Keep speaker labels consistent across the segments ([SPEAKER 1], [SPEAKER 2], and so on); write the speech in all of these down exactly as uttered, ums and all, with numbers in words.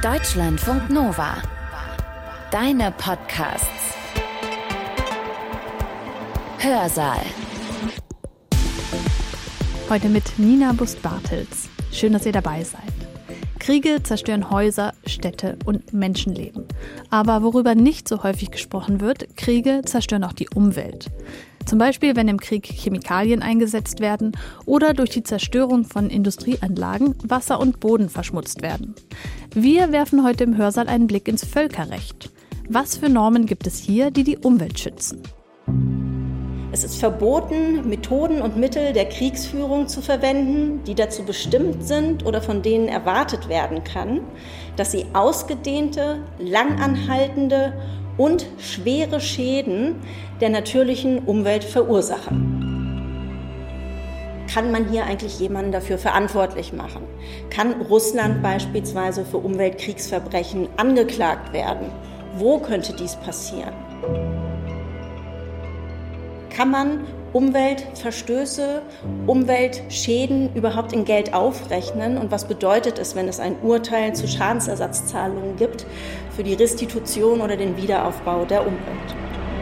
[SPEAKER 1] Deutschlandfunk Nova. Deine Podcasts. Hörsaal.
[SPEAKER 2] Heute mit Nina Bust-Bartels. Schön, dass ihr dabei seid. Kriege zerstören Häuser, Städte und Menschenleben. Aber worüber nicht so häufig gesprochen wird, Kriege zerstören auch die Umwelt. Zum Beispiel, wenn im Krieg Chemikalien eingesetzt werden oder durch die Zerstörung von Industrieanlagen Wasser und Boden verschmutzt werden. Wir werfen heute im Hörsaal einen Blick ins Völkerrecht. Was für Normen gibt es hier, die die Umwelt schützen?
[SPEAKER 3] Es ist verboten, Methoden und Mittel der Kriegsführung zu verwenden, die dazu bestimmt sind oder von denen erwartet werden kann, dass sie ausgedehnte, langanhaltende und schwere Schäden der natürlichen Umwelt verursachen. Kann man hier eigentlich jemanden dafür verantwortlich machen? Kann Russland beispielsweise für Umweltkriegsverbrechen angeklagt werden? Wo könnte dies passieren? Kann man Umweltverstöße, Umweltschäden überhaupt in Geld aufrechnen? Und was bedeutet es, wenn es ein Urteil zu Schadensersatzzahlungen gibt für die Restitution oder den Wiederaufbau der Umwelt?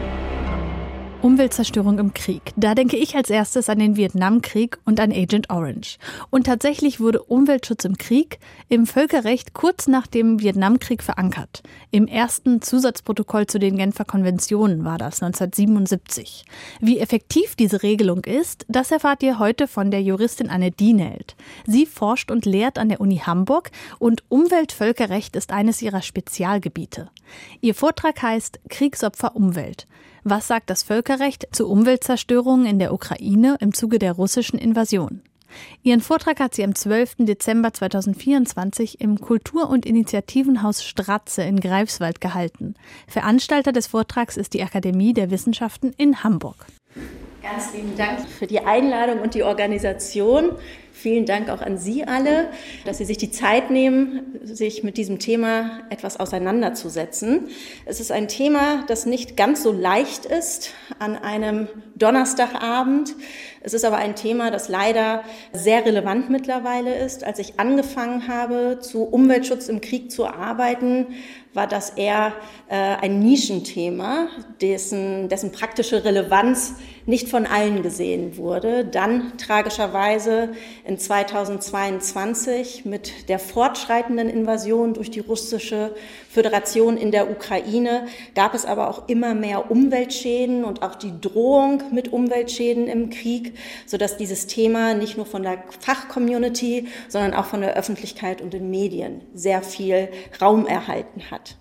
[SPEAKER 2] Umweltzerstörung im Krieg. Da denke ich als erstes an den Vietnamkrieg und an Agent Orange. Und tatsächlich wurde Umweltschutz im Krieg im Völkerrecht kurz nach dem Vietnamkrieg verankert. Im ersten Zusatzprotokoll zu den Genfer Konventionen war das neunzehnhundertsiebenundsiebzig. Wie effektiv diese Regelung ist, das erfahrt ihr heute von der Juristin Anne Dienelt. Sie forscht und lehrt an der Uni Hamburg und Umweltvölkerrecht ist eines ihrer Spezialgebiete. Ihr Vortrag heißt Kriegsopfer Umwelt. Was sagt das Völkerrecht zu Umweltzerstörungen in der Ukraine im Zuge der russischen Invasion? Ihren Vortrag hat sie am zwölften Dezember zweitausendvierundzwanzig im Kultur- und Initiativenhaus Stratze in Greifswald gehalten. Veranstalter des Vortrags ist die Akademie der Wissenschaften in Hamburg.
[SPEAKER 3] Ganz lieben Dank für die Einladung und die Organisation. Vielen Dank auch an Sie alle, dass Sie sich die Zeit nehmen, sich mit diesem Thema etwas auseinanderzusetzen. Es ist ein Thema, das nicht ganz so leicht ist an einem Donnerstagabend. Es ist aber ein Thema, das leider sehr relevant mittlerweile ist. Als ich angefangen habe, zu Umweltschutz im Krieg zu arbeiten, war das eher äh, ein Nischenthema, dessen, dessen praktische Relevanz nicht von allen gesehen wurde. Dann tragischerweise in zweitausendzweiundzwanzig mit der fortschreitenden Invasion durch die russische Föderation in der Ukraine gab es aber auch immer mehr Umweltschäden und auch die Drohung mit Umweltschäden im Krieg, sodass dieses Thema nicht nur von der Fachcommunity, sondern auch von der Öffentlichkeit und den Medien sehr viel Raum erhalten hat.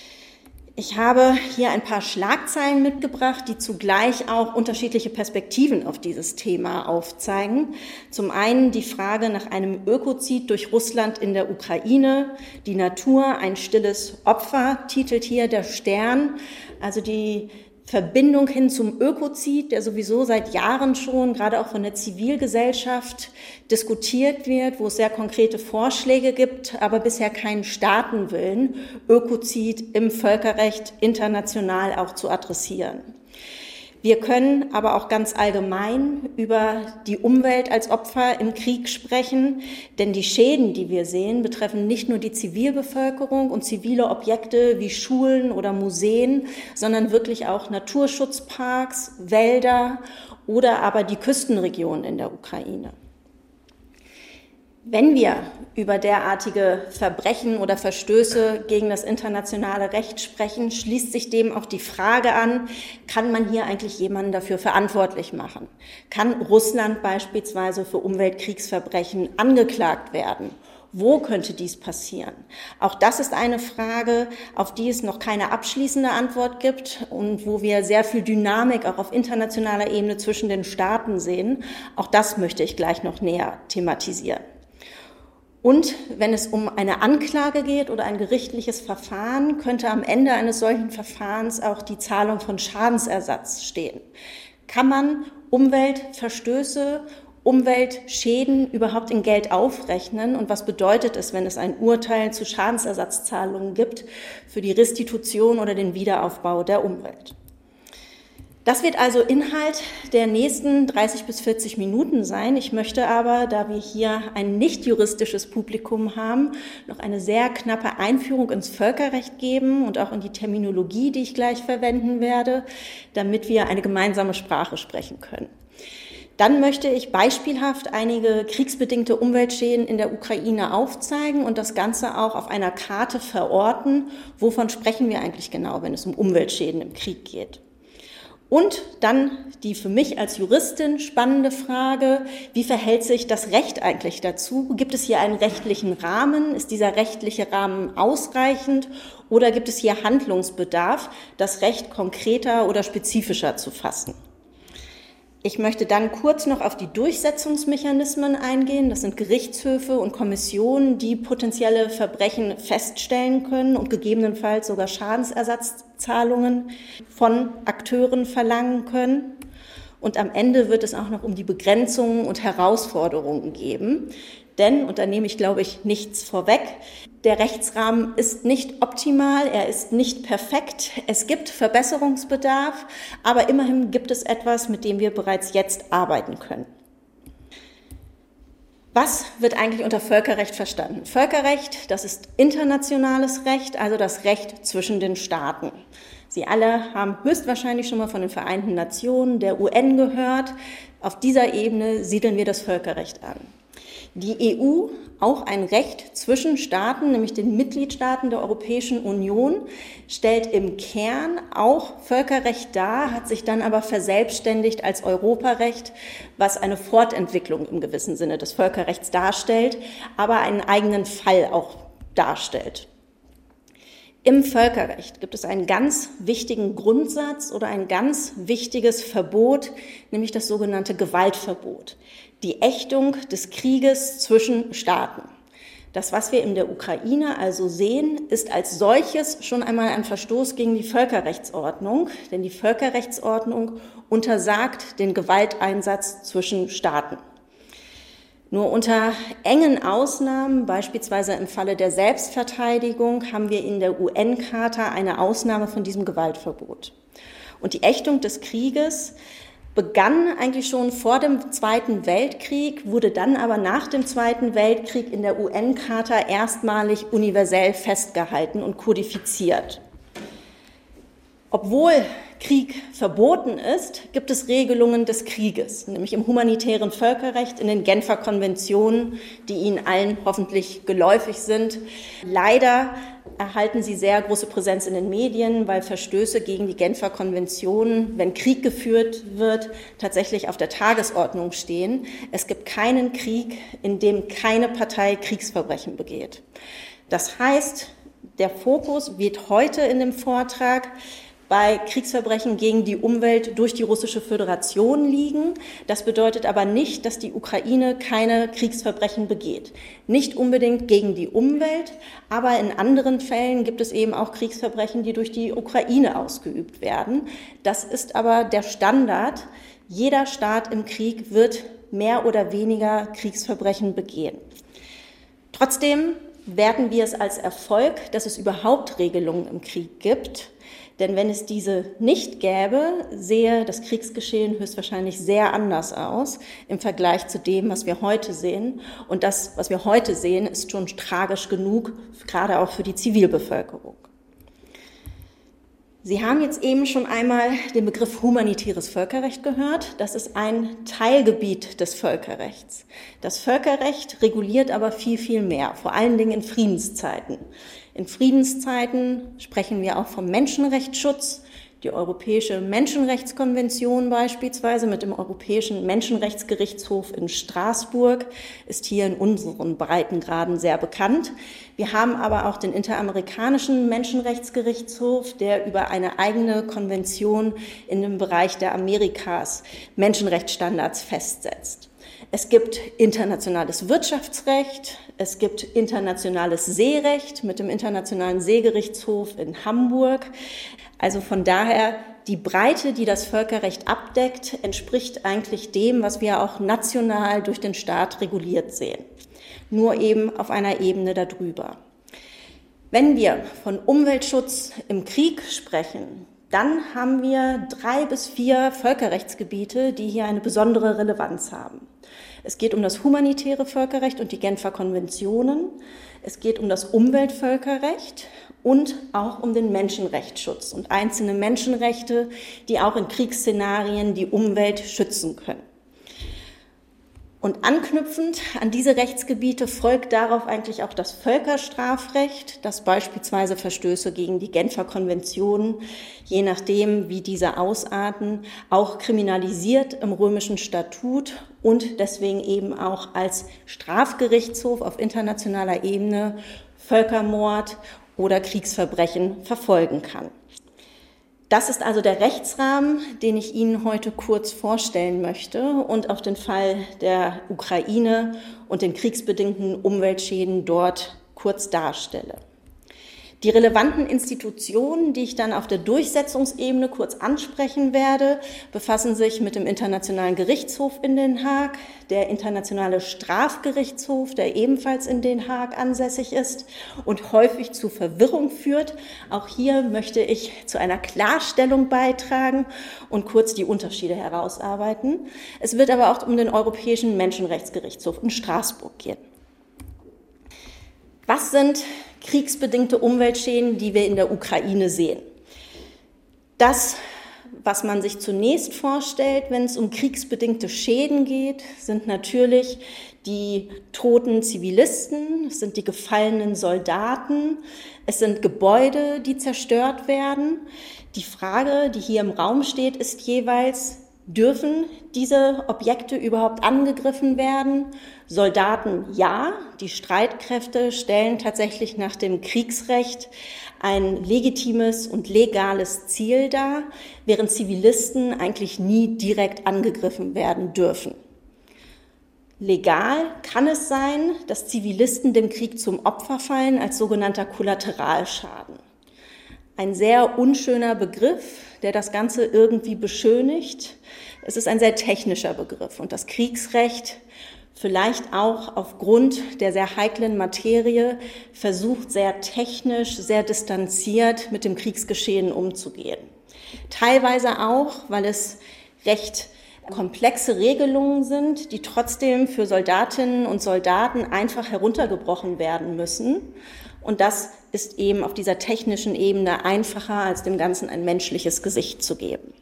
[SPEAKER 3] Ich habe hier ein paar Schlagzeilen mitgebracht, die zugleich auch unterschiedliche Perspektiven auf dieses Thema aufzeigen. Zum einen die Frage nach einem Ökozid durch Russland in der Ukraine. Die Natur, ein stilles Opfer, titelt hier der Stern. Also die Verbindung hin zum Ökozid, der sowieso seit Jahren schon, gerade auch von der Zivilgesellschaft, diskutiert wird, wo es sehr konkrete Vorschläge gibt, aber bisher keinen Staatenwillen, Ökozid im Völkerrecht international auch zu adressieren. Wir können aber auch ganz allgemein über die Umwelt als Opfer im Krieg sprechen, denn die Schäden, die wir sehen, betreffen nicht nur die Zivilbevölkerung und zivile Objekte wie Schulen oder Museen, sondern wirklich auch Naturschutzparks, Wälder oder aber die Küstenregionen in der Ukraine. Wenn wir über derartige Verbrechen oder Verstöße gegen das internationale Recht sprechen, schließt sich dem auch die Frage an, kann man hier eigentlich jemanden dafür verantwortlich machen? Kann Russland beispielsweise für Umweltkriegsverbrechen angeklagt werden? Wo könnte dies passieren? Auch das ist eine Frage, auf die es noch keine abschließende Antwort gibt und wo wir sehr viel Dynamik auch auf internationaler Ebene zwischen den Staaten sehen. Auch das möchte ich gleich noch näher thematisieren. Und wenn es um eine Anklage geht oder ein gerichtliches Verfahren, könnte am Ende eines solchen Verfahrens auch die Zahlung von Schadensersatz stehen. Kann man Umweltverstöße, Umweltschäden überhaupt in Geld aufrechnen? Und was bedeutet es, wenn es ein Urteil zu Schadensersatzzahlungen gibt für die Restitution oder den Wiederaufbau der Umwelt? Das wird also Inhalt der nächsten dreißig bis vierzig Minuten sein. Ich möchte aber, da wir hier ein nicht juristisches Publikum haben, noch eine sehr knappe Einführung ins Völkerrecht geben und auch in die Terminologie, die ich gleich verwenden werde, damit wir eine gemeinsame Sprache sprechen können. Dann möchte ich beispielhaft einige kriegsbedingte Umweltschäden in der Ukraine aufzeigen und das Ganze auch auf einer Karte verorten. Wovon sprechen wir eigentlich genau, wenn es um Umweltschäden im Krieg geht? Und dann die für mich als Juristin spannende Frage, wie verhält sich das Recht eigentlich dazu? Gibt es hier einen rechtlichen Rahmen? Ist dieser rechtliche Rahmen ausreichend? Oder gibt es hier Handlungsbedarf, das Recht konkreter oder spezifischer zu fassen? Ich möchte dann kurz noch auf die Durchsetzungsmechanismen eingehen. Das sind Gerichtshöfe und Kommissionen, die potenzielle Verbrechen feststellen können und gegebenenfalls sogar Schadensersatzzahlungen von Akteuren verlangen können. Und am Ende wird es auch noch um die Begrenzungen und Herausforderungen gehen. Denn, und da nehme ich, glaube ich, nichts vorweg, der Rechtsrahmen ist nicht optimal, er ist nicht perfekt. Es gibt Verbesserungsbedarf, aber immerhin gibt es etwas, mit dem wir bereits jetzt arbeiten können. Was wird eigentlich unter Völkerrecht verstanden? Völkerrecht, das ist internationales Recht, also das Recht zwischen den Staaten. Sie alle haben höchstwahrscheinlich schon mal von den Vereinten Nationen, der U N gehört. Auf dieser Ebene siedeln wir das Völkerrecht an. Die E U, auch ein Recht zwischen Staaten, nämlich den Mitgliedstaaten der Europäischen Union, stellt im Kern auch Völkerrecht dar, hat sich dann aber verselbstständigt als Europarecht, was eine Fortentwicklung im gewissen Sinne des Völkerrechts darstellt, aber einen eigenen Fall auch darstellt. Im Völkerrecht gibt es einen ganz wichtigen Grundsatz oder ein ganz wichtiges Verbot, nämlich das sogenannte Gewaltverbot. Die Ächtung des Krieges zwischen Staaten. Das, was wir in der Ukraine also sehen, ist als solches schon einmal ein Verstoß gegen die Völkerrechtsordnung, denn die Völkerrechtsordnung untersagt den Gewalteinsatz zwischen Staaten. Nur unter engen Ausnahmen, beispielsweise im Falle der Selbstverteidigung, haben wir in der U N-Charta eine Ausnahme von diesem Gewaltverbot. Und die Ächtung des Krieges begann eigentlich schon vor dem Zweiten Weltkrieg, wurde dann aber nach dem Zweiten Weltkrieg in der U N-Charta erstmalig universell festgehalten und kodifiziert. Obwohl Krieg verboten ist, gibt es Regelungen des Krieges, nämlich im humanitären Völkerrecht, in den Genfer Konventionen, die Ihnen allen hoffentlich geläufig sind. Leider erhalten sie sehr große Präsenz in den Medien, weil Verstöße gegen die Genfer Konventionen, wenn Krieg geführt wird, tatsächlich auf der Tagesordnung stehen. Es gibt keinen Krieg, in dem keine Partei Kriegsverbrechen begeht. Das heißt, der Fokus wird heute in dem Vortrag bei Kriegsverbrechen gegen die Umwelt durch die Russische Föderation liegen. Das bedeutet aber nicht, dass die Ukraine keine Kriegsverbrechen begeht. Nicht unbedingt gegen die Umwelt, aber in anderen Fällen gibt es eben auch Kriegsverbrechen, die durch die Ukraine ausgeübt werden. Das ist aber der Standard. Jeder Staat im Krieg wird mehr oder weniger Kriegsverbrechen begehen. Trotzdem werten wir es als Erfolg, dass es überhaupt Regelungen im Krieg gibt. Denn wenn es diese nicht gäbe, sähe das Kriegsgeschehen höchstwahrscheinlich sehr anders aus im Vergleich zu dem, was wir heute sehen. Und das, was wir heute sehen, ist schon tragisch genug, gerade auch für die Zivilbevölkerung. Sie haben jetzt eben schon einmal den Begriff humanitäres Völkerrecht gehört. Das ist ein Teilgebiet des Völkerrechts. Das Völkerrecht reguliert aber viel, viel mehr, vor allen Dingen in Friedenszeiten. In Friedenszeiten sprechen wir auch vom Menschenrechtsschutz. Die Europäische Menschenrechtskonvention beispielsweise mit dem Europäischen Menschenrechtsgerichtshof in Straßburg ist hier in unseren Breitengraden sehr bekannt. Wir haben aber auch den Interamerikanischen Menschenrechtsgerichtshof, der über eine eigene Konvention in dem Bereich der Amerikas Menschenrechtsstandards festsetzt. Es gibt internationales Wirtschaftsrecht, es gibt internationales Seerecht mit dem Internationalen Seegerichtshof in Hamburg. Also von daher, die Breite, die das Völkerrecht abdeckt, entspricht eigentlich dem, was wir auch national durch den Staat reguliert sehen. Nur eben auf einer Ebene darüber. Wenn wir von Umweltschutz im Krieg sprechen, dann haben wir drei bis vier Völkerrechtsgebiete, die hier eine besondere Relevanz haben. Es geht um das humanitäre Völkerrecht und die Genfer Konventionen. Es geht um das Umweltvölkerrecht und auch um den Menschenrechtsschutz und einzelne Menschenrechte, die auch in Kriegsszenarien die Umwelt schützen können. Und anknüpfend an diese Rechtsgebiete folgt darauf eigentlich auch das Völkerstrafrecht, das beispielsweise Verstöße gegen die Genfer Konventionen, je nachdem, wie diese ausarten, auch kriminalisiert im römischen Statut und deswegen eben auch als Strafgerichtshof auf internationaler Ebene Völkermord oder Kriegsverbrechen verfolgen kann. Das ist also der Rechtsrahmen, den ich Ihnen heute kurz vorstellen möchte und auf den Fall der Ukraine und den kriegsbedingten Umweltschäden dort kurz darstelle. Die relevanten Institutionen, die ich dann auf der Durchsetzungsebene kurz ansprechen werde, befassen sich mit dem Internationalen Gerichtshof in Den Haag, der Internationale Strafgerichtshof, der ebenfalls in Den Haag ansässig ist und häufig zu Verwirrung führt. Auch hier möchte ich zu einer Klarstellung beitragen und kurz die Unterschiede herausarbeiten. Es wird aber auch um den Europäischen Menschenrechtsgerichtshof in Straßburg gehen. Was sind kriegsbedingte Umweltschäden, die wir in der Ukraine sehen? Das, was man sich zunächst vorstellt, wenn es um kriegsbedingte Schäden geht, sind natürlich die toten Zivilisten, es sind die gefallenen Soldaten, es sind Gebäude, die zerstört werden. Die Frage, die hier im Raum steht, ist jeweils: Dürfen diese Objekte überhaupt angegriffen werden? Soldaten ja. Die Streitkräfte stellen tatsächlich nach dem Kriegsrecht ein legitimes und legales Ziel dar, während Zivilisten eigentlich nie direkt angegriffen werden dürfen. Legal kann es sein, dass Zivilisten dem Krieg zum Opfer fallen als sogenannter Kollateralschaden. Ein sehr unschöner Begriff, der das Ganze irgendwie beschönigt. Es ist ein sehr technischer Begriff und das Kriegsrecht, vielleicht auch aufgrund der sehr heiklen Materie, versucht sehr technisch, sehr distanziert mit dem Kriegsgeschehen umzugehen. Teilweise auch, weil es recht komplexe Regelungen sind, die trotzdem für Soldatinnen und Soldaten einfach heruntergebrochen werden müssen. Und das ist eben auf dieser technischen Ebene einfacher, als dem Ganzen ein menschliches Gesicht zu geben.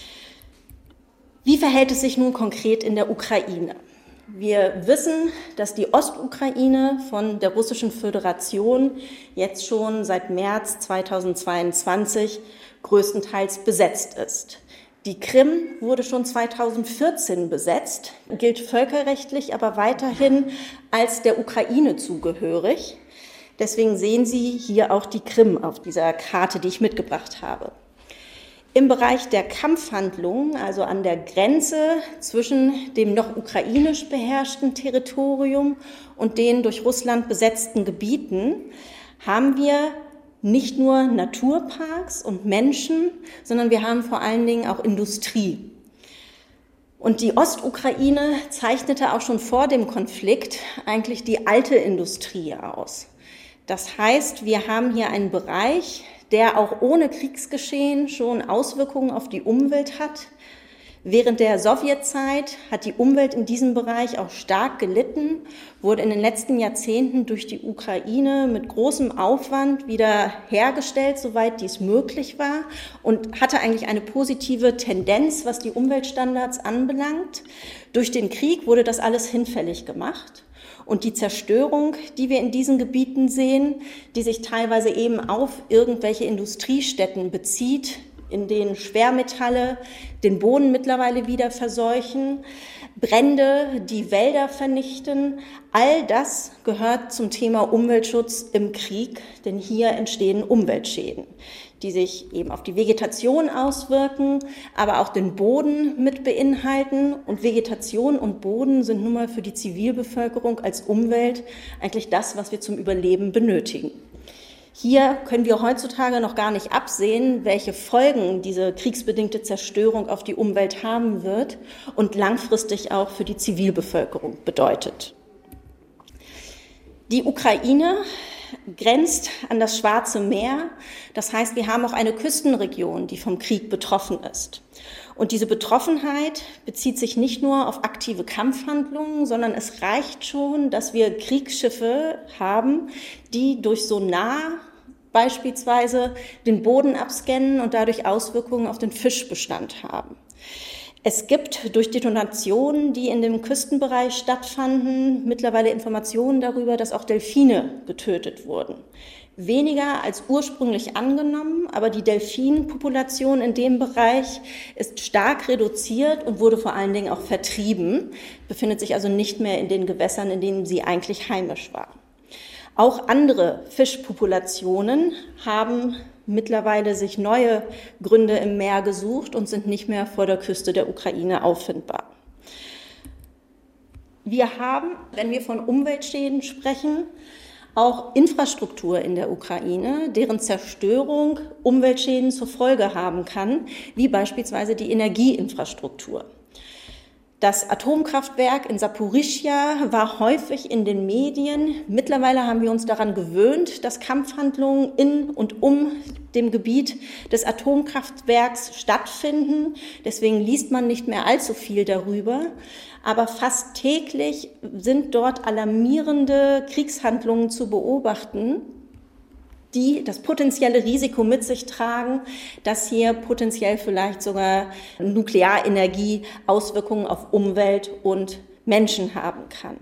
[SPEAKER 3] Wie verhält es sich nun konkret in der Ukraine? Wir wissen, dass die Ostukraine von der Russischen Föderation jetzt schon seit März zweitausendzweiundzwanzig größtenteils besetzt ist. Die Krim wurde schon zweitausendvierzehn besetzt, gilt völkerrechtlich aber weiterhin als der Ukraine zugehörig. Deswegen sehen Sie hier auch die Krim auf dieser Karte, die ich mitgebracht habe. Im Bereich der Kampfhandlungen, also an der Grenze zwischen dem noch ukrainisch beherrschten Territorium und den durch Russland besetzten Gebieten, haben wir nicht nur Naturparks und Menschen, sondern wir haben vor allen Dingen auch Industrie. Und die Ostukraine zeichnete auch schon vor dem Konflikt eigentlich die alte Industrie aus. Das heißt, wir haben hier einen Bereich, der auch ohne Kriegsgeschehen schon Auswirkungen auf die Umwelt hat. Während der Sowjetzeit hat die Umwelt in diesem Bereich auch stark gelitten, wurde in den letzten Jahrzehnten durch die Ukraine mit großem Aufwand wieder hergestellt, soweit dies möglich war, und hatte eigentlich eine positive Tendenz, was die Umweltstandards anbelangt. Durch den Krieg wurde das alles hinfällig gemacht. Und die Zerstörung, die wir in diesen Gebieten sehen, die sich teilweise eben auf irgendwelche Industriestätten bezieht, in denen Schwermetalle den Boden mittlerweile wieder verseuchen, Brände, die Wälder vernichten, all das gehört zum Thema Umweltschutz im Krieg, denn hier entstehen Umweltschäden, die sich eben auf die Vegetation auswirken, aber auch den Boden mit beinhalten. Und Vegetation und Boden sind nun mal für die Zivilbevölkerung als Umwelt eigentlich das, was wir zum Überleben benötigen. Hier können wir heutzutage noch gar nicht absehen, welche Folgen diese kriegsbedingte Zerstörung auf die Umwelt haben wird und langfristig auch für die Zivilbevölkerung bedeutet. Die Ukraine grenzt an das Schwarze Meer. Das heißt, wir haben auch eine Küstenregion, die vom Krieg betroffen ist. Und diese Betroffenheit bezieht sich nicht nur auf aktive Kampfhandlungen, sondern es reicht schon, dass wir Kriegsschiffe haben, die durch Sonar beispielsweise den Boden abscannen und dadurch Auswirkungen auf den Fischbestand haben. Es gibt durch Detonationen, die in dem Küstenbereich stattfanden, mittlerweile Informationen darüber, dass auch Delfine getötet wurden. Weniger als ursprünglich angenommen, aber die Delfinpopulation in dem Bereich ist stark reduziert und wurde vor allen Dingen auch vertrieben, befindet sich also nicht mehr in den Gewässern, in denen sie eigentlich heimisch war. Auch andere Fischpopulationen haben mittlerweile sich neue Gründe im Meer gesucht und sind nicht mehr vor der Küste der Ukraine auffindbar. Wir haben, wenn wir von Umweltschäden sprechen, auch Infrastruktur in der Ukraine, deren Zerstörung Umweltschäden zur Folge haben kann, wie beispielsweise die Energieinfrastruktur. Das Atomkraftwerk in Saporischschja war häufig in den Medien. Mittlerweile haben wir uns daran gewöhnt, dass Kampfhandlungen in und um dem Gebiet des Atomkraftwerks stattfinden. Deswegen liest man nicht mehr allzu viel darüber. Aber fast täglich sind dort alarmierende Kriegshandlungen zu beobachten, die das potenzielle Risiko mit sich tragen, dass hier potenziell vielleicht sogar Nuklearenergie Auswirkungen auf Umwelt und Menschen haben kann.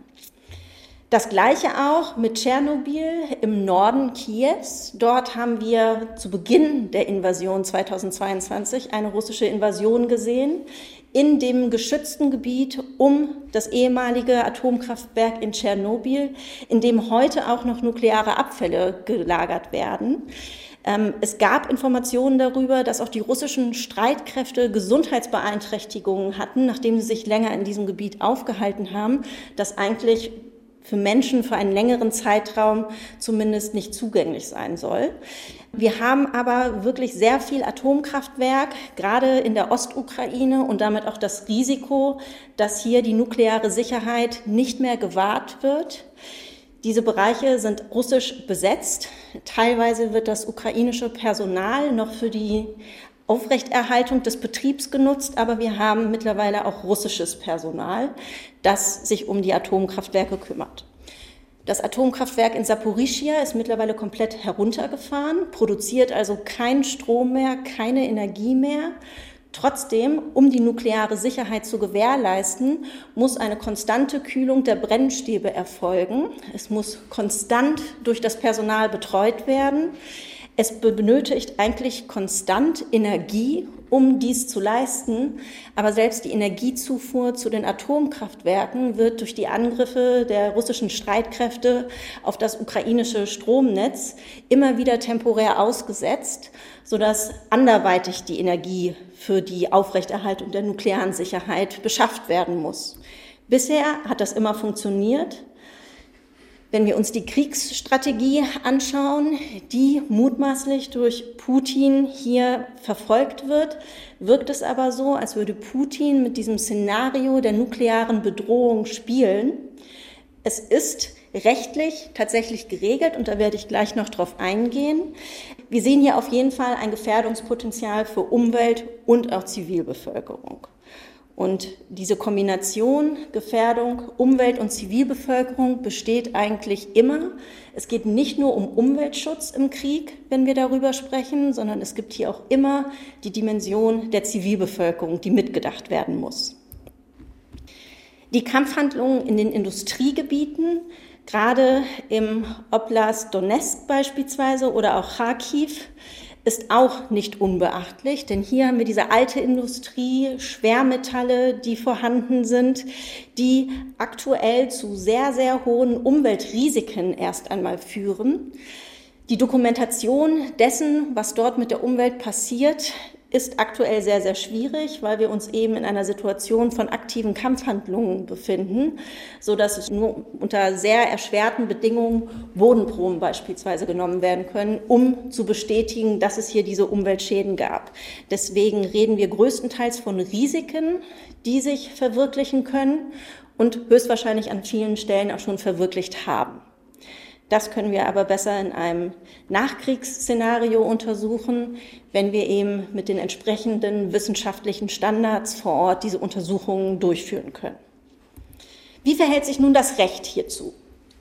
[SPEAKER 3] Das Gleiche auch mit Tschernobyl im Norden Kiews. Dort haben wir zu Beginn der Invasion zweitausendzweiundzwanzig eine russische Invasion gesehen in dem geschützten Gebiet um das ehemalige Atomkraftwerk in Tschernobyl, in dem heute auch noch nukleare Abfälle gelagert werden. Es gab Informationen darüber, dass auch die russischen Streitkräfte Gesundheitsbeeinträchtigungen hatten, nachdem sie sich länger in diesem Gebiet aufgehalten haben, das eigentlich für Menschen für einen längeren Zeitraum zumindest nicht zugänglich sein soll. Wir haben aber wirklich sehr viel Atomkraftwerk, gerade in der Ostukraine, und damit auch das Risiko, dass hier die nukleare Sicherheit nicht mehr gewahrt wird. Diese Bereiche sind russisch besetzt. Teilweise wird das ukrainische Personal noch für die Aufrechterhaltung des Betriebs genutzt, aber wir haben mittlerweile auch russisches Personal, das sich um die Atomkraftwerke kümmert. Das Atomkraftwerk in Saporischschja ist mittlerweile komplett heruntergefahren, produziert also keinen Strom mehr, keine Energie mehr. Trotzdem, um die nukleare Sicherheit zu gewährleisten, muss eine konstante Kühlung der Brennstäbe erfolgen. Es muss konstant durch das Personal betreut werden. Es benötigt eigentlich konstant Energie, um dies zu leisten. Aber selbst die Energiezufuhr zu den Atomkraftwerken wird durch die Angriffe der russischen Streitkräfte auf das ukrainische Stromnetz immer wieder temporär ausgesetzt, sodass anderweitig die Energie für die Aufrechterhaltung der nuklearen Sicherheit beschafft werden muss. Bisher hat das immer funktioniert. Wenn wir uns die Kriegsstrategie anschauen, die mutmaßlich durch Putin hier verfolgt wird, wirkt es aber so, als würde Putin mit diesem Szenario der nuklearen Bedrohung spielen. Es ist rechtlich tatsächlich geregelt und da werde ich gleich noch drauf eingehen. Wir sehen hier auf jeden Fall ein Gefährdungspotenzial für Umwelt und auch Zivilbevölkerung. Und diese Kombination Gefährdung, Umwelt und Zivilbevölkerung besteht eigentlich immer. Es geht nicht nur um Umweltschutz im Krieg, wenn wir darüber sprechen, sondern es gibt hier auch immer die Dimension der Zivilbevölkerung, die mitgedacht werden muss. Die Kampfhandlungen in den Industriegebieten, gerade im Oblast Donezk beispielsweise oder auch Kharkiv, ist auch nicht unbeachtlich, denn hier haben wir diese alte Industrie, Schwermetalle, die vorhanden sind, die aktuell zu sehr, sehr hohen Umweltrisiken erst einmal führen. Die Dokumentation dessen, was dort mit der Umwelt passiert, ist aktuell sehr, sehr schwierig, weil wir uns eben in einer Situation von aktiven Kampfhandlungen befinden, so dass es nur unter sehr erschwerten Bedingungen Bodenproben beispielsweise genommen werden können, um zu bestätigen, dass es hier diese Umweltschäden gab. Deswegen reden wir größtenteils von Risiken, die sich verwirklichen können und höchstwahrscheinlich an vielen Stellen auch schon verwirklicht haben. Das können wir aber besser in einem Nachkriegsszenario untersuchen, wenn wir eben mit den entsprechenden wissenschaftlichen Standards vor Ort diese Untersuchungen durchführen können. Wie verhält sich nun das Recht hierzu?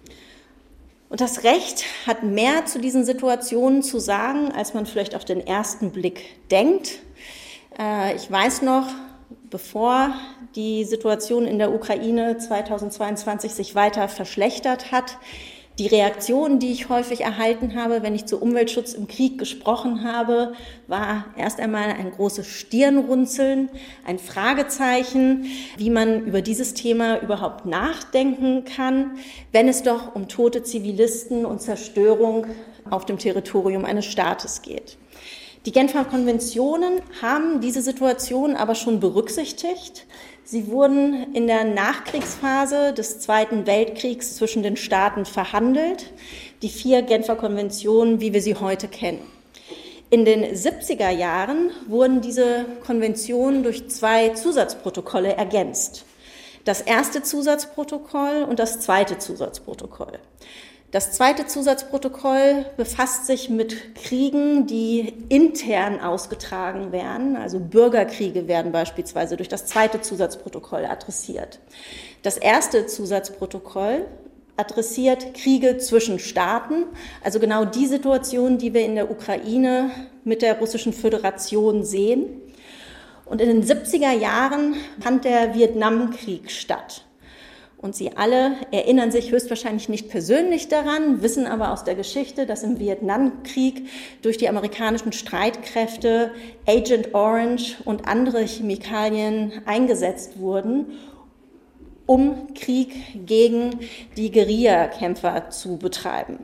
[SPEAKER 3] Und das Recht hat mehr zu diesen Situationen zu sagen, als man vielleicht auf den ersten Blick denkt. Ich weiß noch, bevor die Situation in der Ukraine zweitausendzweiundzwanzig sich weiter verschlechtert hat, die Reaktion, die ich häufig erhalten habe, wenn ich zu Umweltschutz im Krieg gesprochen habe, war erst einmal ein großes Stirnrunzeln, ein Fragezeichen, wie man über dieses Thema überhaupt nachdenken kann, wenn es doch um tote Zivilisten und Zerstörung auf dem Territorium eines Staates geht. Die Genfer Konventionen haben diese Situation aber schon berücksichtigt. Sie wurden in der Nachkriegsphase des Zweiten Weltkriegs zwischen den Staaten verhandelt, die vier Genfer Konventionen, wie wir sie heute kennen. In den siebziger Jahren wurden diese Konventionen durch zwei Zusatzprotokolle ergänzt. Das erste Zusatzprotokoll und das zweite Zusatzprotokoll. Das zweite Zusatzprotokoll befasst sich mit Kriegen, die intern ausgetragen werden. Also Bürgerkriege werden beispielsweise durch das zweite Zusatzprotokoll adressiert. Das erste Zusatzprotokoll adressiert Kriege zwischen Staaten, also genau die Situation, die wir in der Ukraine mit der Russischen Föderation sehen. Und in den siebziger Jahren fand der Vietnamkrieg statt. Und Sie alle erinnern sich höchstwahrscheinlich nicht persönlich daran, wissen aber aus der Geschichte, dass im Vietnamkrieg durch die amerikanischen Streitkräfte Agent Orange und andere Chemikalien eingesetzt wurden, um Krieg gegen die Guerillakämpfer zu betreiben.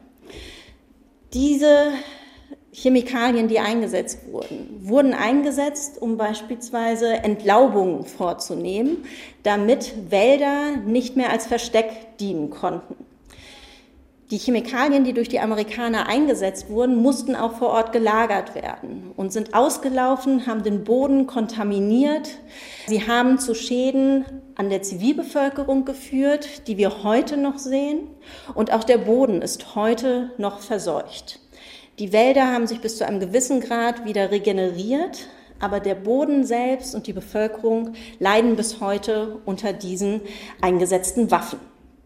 [SPEAKER 3] Diese Chemikalien, die eingesetzt wurden, wurden eingesetzt, um beispielsweise Entlaubungen vorzunehmen, damit Wälder nicht mehr als Versteck dienen konnten. Die Chemikalien, die durch die Amerikaner eingesetzt wurden, mussten auch vor Ort gelagert werden und sind ausgelaufen, haben den Boden kontaminiert. Sie haben zu Schäden an der Zivilbevölkerung geführt, die wir heute noch sehen. Und auch der Boden ist heute noch verseucht. Die Wälder haben sich bis zu einem gewissen Grad wieder regeneriert, aber der Boden selbst und die Bevölkerung leiden bis heute unter diesen eingesetzten Waffen.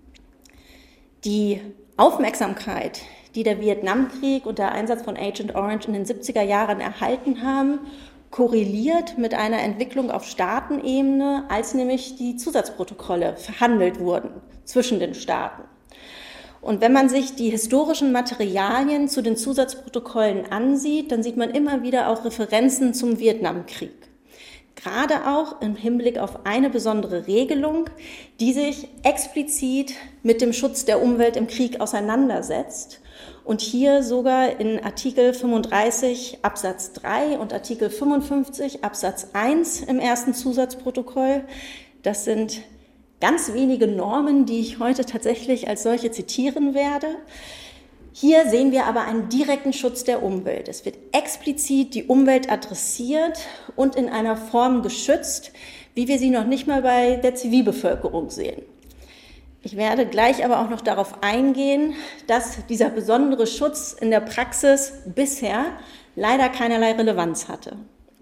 [SPEAKER 3] Die Aufmerksamkeit, die der Vietnamkrieg und der Einsatz von Agent Orange in den siebziger Jahren erhalten haben, korreliert mit einer Entwicklung auf Staatenebene, als nämlich die Zusatzprotokolle verhandelt wurden zwischen den Staaten. Und wenn man sich die historischen Materialien zu den Zusatzprotokollen ansieht, dann sieht man immer wieder auch Referenzen zum Vietnamkrieg. Gerade auch im Hinblick auf eine besondere Regelung, die sich explizit mit dem Schutz der Umwelt im Krieg auseinandersetzt und hier sogar in Artikel fünfunddreißig Absatz drei und Artikel fünfundfünfzig Absatz eins im ersten Zusatzprotokoll, das sind ganz wenige Normen, die ich heute tatsächlich als solche zitieren werde. Hier sehen wir aber einen direkten Schutz der Umwelt. Es wird explizit die Umwelt adressiert und in einer Form geschützt, wie wir sie noch nicht mal bei der Zivilbevölkerung sehen. Ich werde gleich aber auch noch darauf eingehen, dass dieser besondere Schutz in der Praxis bisher leider keinerlei Relevanz hatte.